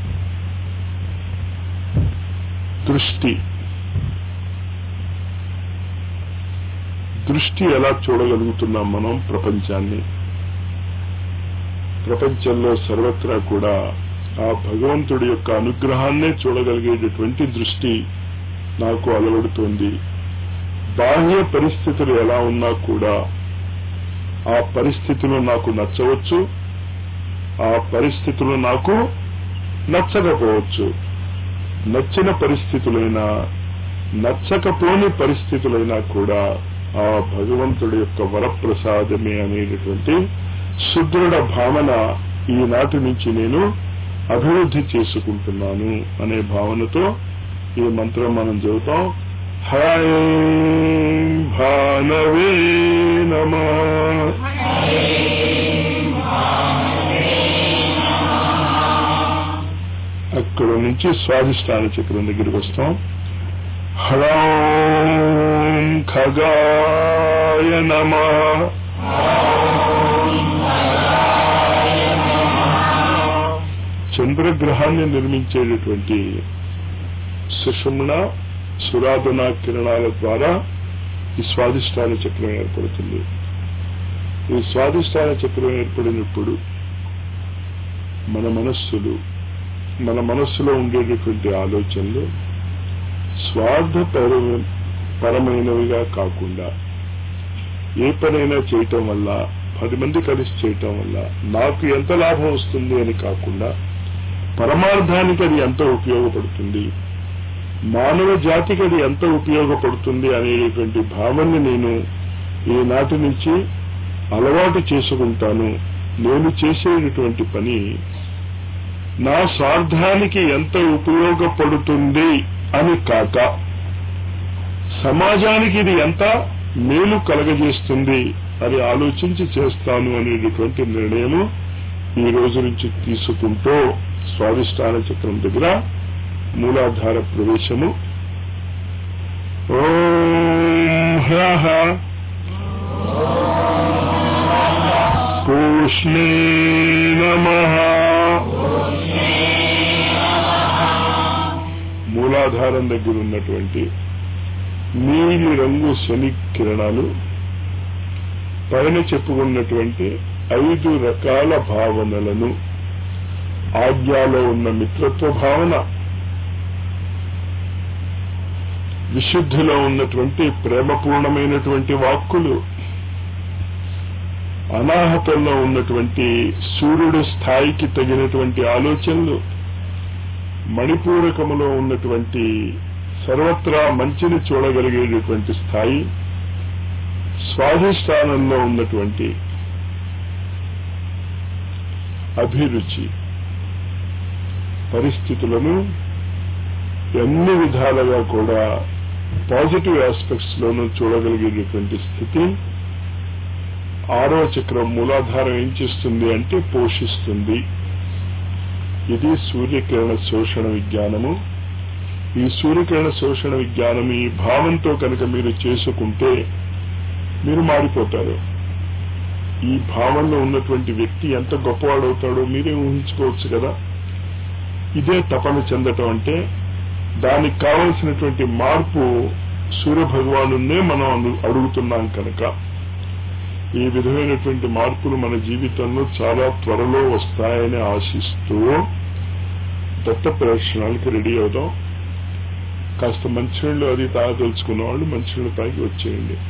దృష్టి, దృష్టి ఎలా చూడగలుగుతున్నాం మనం ప్రపంచాన్ని? ప్రపంచంలో సర్వత్రా కూడా ఆ భగవంతుడి యొక్క అనుగ్రహాన్నే చూడగలిగేటటువంటి దృష్టి నాకు అలవడుతోంది. బాహ్య పరిస్థితులు ఎలా ఉన్నా కూడా ఆ పరిస్థితులు నాకు నచ్చవచ్చు, ఆ పరిస్థితులు నాకు నచ్చకపోవచ్చు. నచ్చిన పరిస్థితులైనా నచ్చకపోని పరిస్థితులైనా కూడా ఆ భగవంతుడి యొక్క వరప్రసాదమే అనేటటువంటి సుదృఢ భావన ఈనాటి నుంచి నేను అభివృద్ధి చేసుకుంటున్నాను అనే భావనతో ఈ మంత్రం మనం చదువుతాం. హరైం భానవే నమః. అక్కడ నుంచి స్వాధిష్టాన చక్రం దగ్గరికి వస్తాం. హ్రౌం ఖగాయ నమః. చంద్రగ్రహాన్ని నిర్మించేటటువంటి సుషుమ్న సురాధన కిరణాల ద్వారా ఈ స్వాధిష్టాన చక్రం ఏర్పడుతుంది. ఈ స్వాధిష్టాన చక్రం ఏర్పడినప్పుడు మన మనస్సులో ఉండేటటువంటి ఆలోచనలు స్వార్థపరమైనవిగా కాకుండా ఏ పనైనా చేయటం వల్ల, 10 మంది కలిసి చేయటం వల్ల నాకు ఎంత లాభం వస్తుంది అని కాకుండా పరమార్థానికి అది ఎంత ఉపయోగపడుతుంది, మానవ జాతికి అది ఎంత ఉపయోగపడుతుంది అనేటువంటి భావనని నేను ఈనాటి నుంచి అలవాటు చేసుకుంటాను. నేను చేసేటటువంటి పని నా స్వార్థానికి ఎంత ఉపయోగపడుతుంది అని కాక సమాజానికి ఇది ఎంత మేలు కలగజేస్తుంది అని ఆలోచించి చేస్తాను అనేటటువంటి నిర్ణయము ఈ రోజు నుంచి తీసుకుంటూ స్వాధిష్టాన చక్రం దగ్గర మూలాధార ప్రవేశము. ఓం హ్రః పూష్ణే నమః. మూలాధారం దగ్గర ఉన్నటువంటి నీలి రంగు శని కిరణాలు పైన చెప్పుకున్నటువంటి 5 రకాల భావనలను, ఆజ్ఞలో ఉన్న మిత్రత్వ భావన, విశుద్ధిలో ఉన్నటువంటి ప్రేమపూర్ణమైనటువంటి వాక్కులు, అనాహతంలో ఉన్నటువంటి సూర్యుడు స్థాయికి తగినటువంటి ఆలోచనలు, మణిపూరకములో ఉన్నటువంటి సర్వత్రా మంచిని చూడగలిగేటటువంటి స్థాయి, స్వాధిష్టానంలో ఉన్నటువంటి అభిరుచి, పరిస్థితులను అన్ని విధాలుగా కూడా పాజిటివ్ ఆస్పెక్ట్స్ లోనూ చూడగలిగేటటువంటి స్థితి. 6వ చక్రం మూలాధారం ఏం చేస్తుంది అంటే పోషిస్తుంది. ఇది సూర్యకిరణ శోషణ విజ్ఞానము. ఈ సూర్యకిరణ శోషణ విజ్ఞానం ఈ భావంతో కనుక మీరు చేసుకుంటే మీరు మారిపోతారు. ఈ భావంలో ఉన్నటువంటి వ్యక్తి ఎంత గొప్పవాడవుతాడో మీరే ఊహించుకోవచ్చు కదా. ఇదే తపన చెందటం అంటే. దానికి కావలసినటువంటి మార్పు సూర్య భగవానున్నే మనం అడుగుతున్నాం కనుక ఈ విధమైనటువంటి మార్పులు మన జీవితంలో చాలా త్వరలో వస్తాయని ఆశిస్తూ దత్త ప్రదర్శనాలకు రెడీ అవుదాం. కాస్త మంచినీళ్ళు అది తాగదలుచుకున్న వాళ్ళు మంచినీళ్ళు తాగి వచ్చేయండి.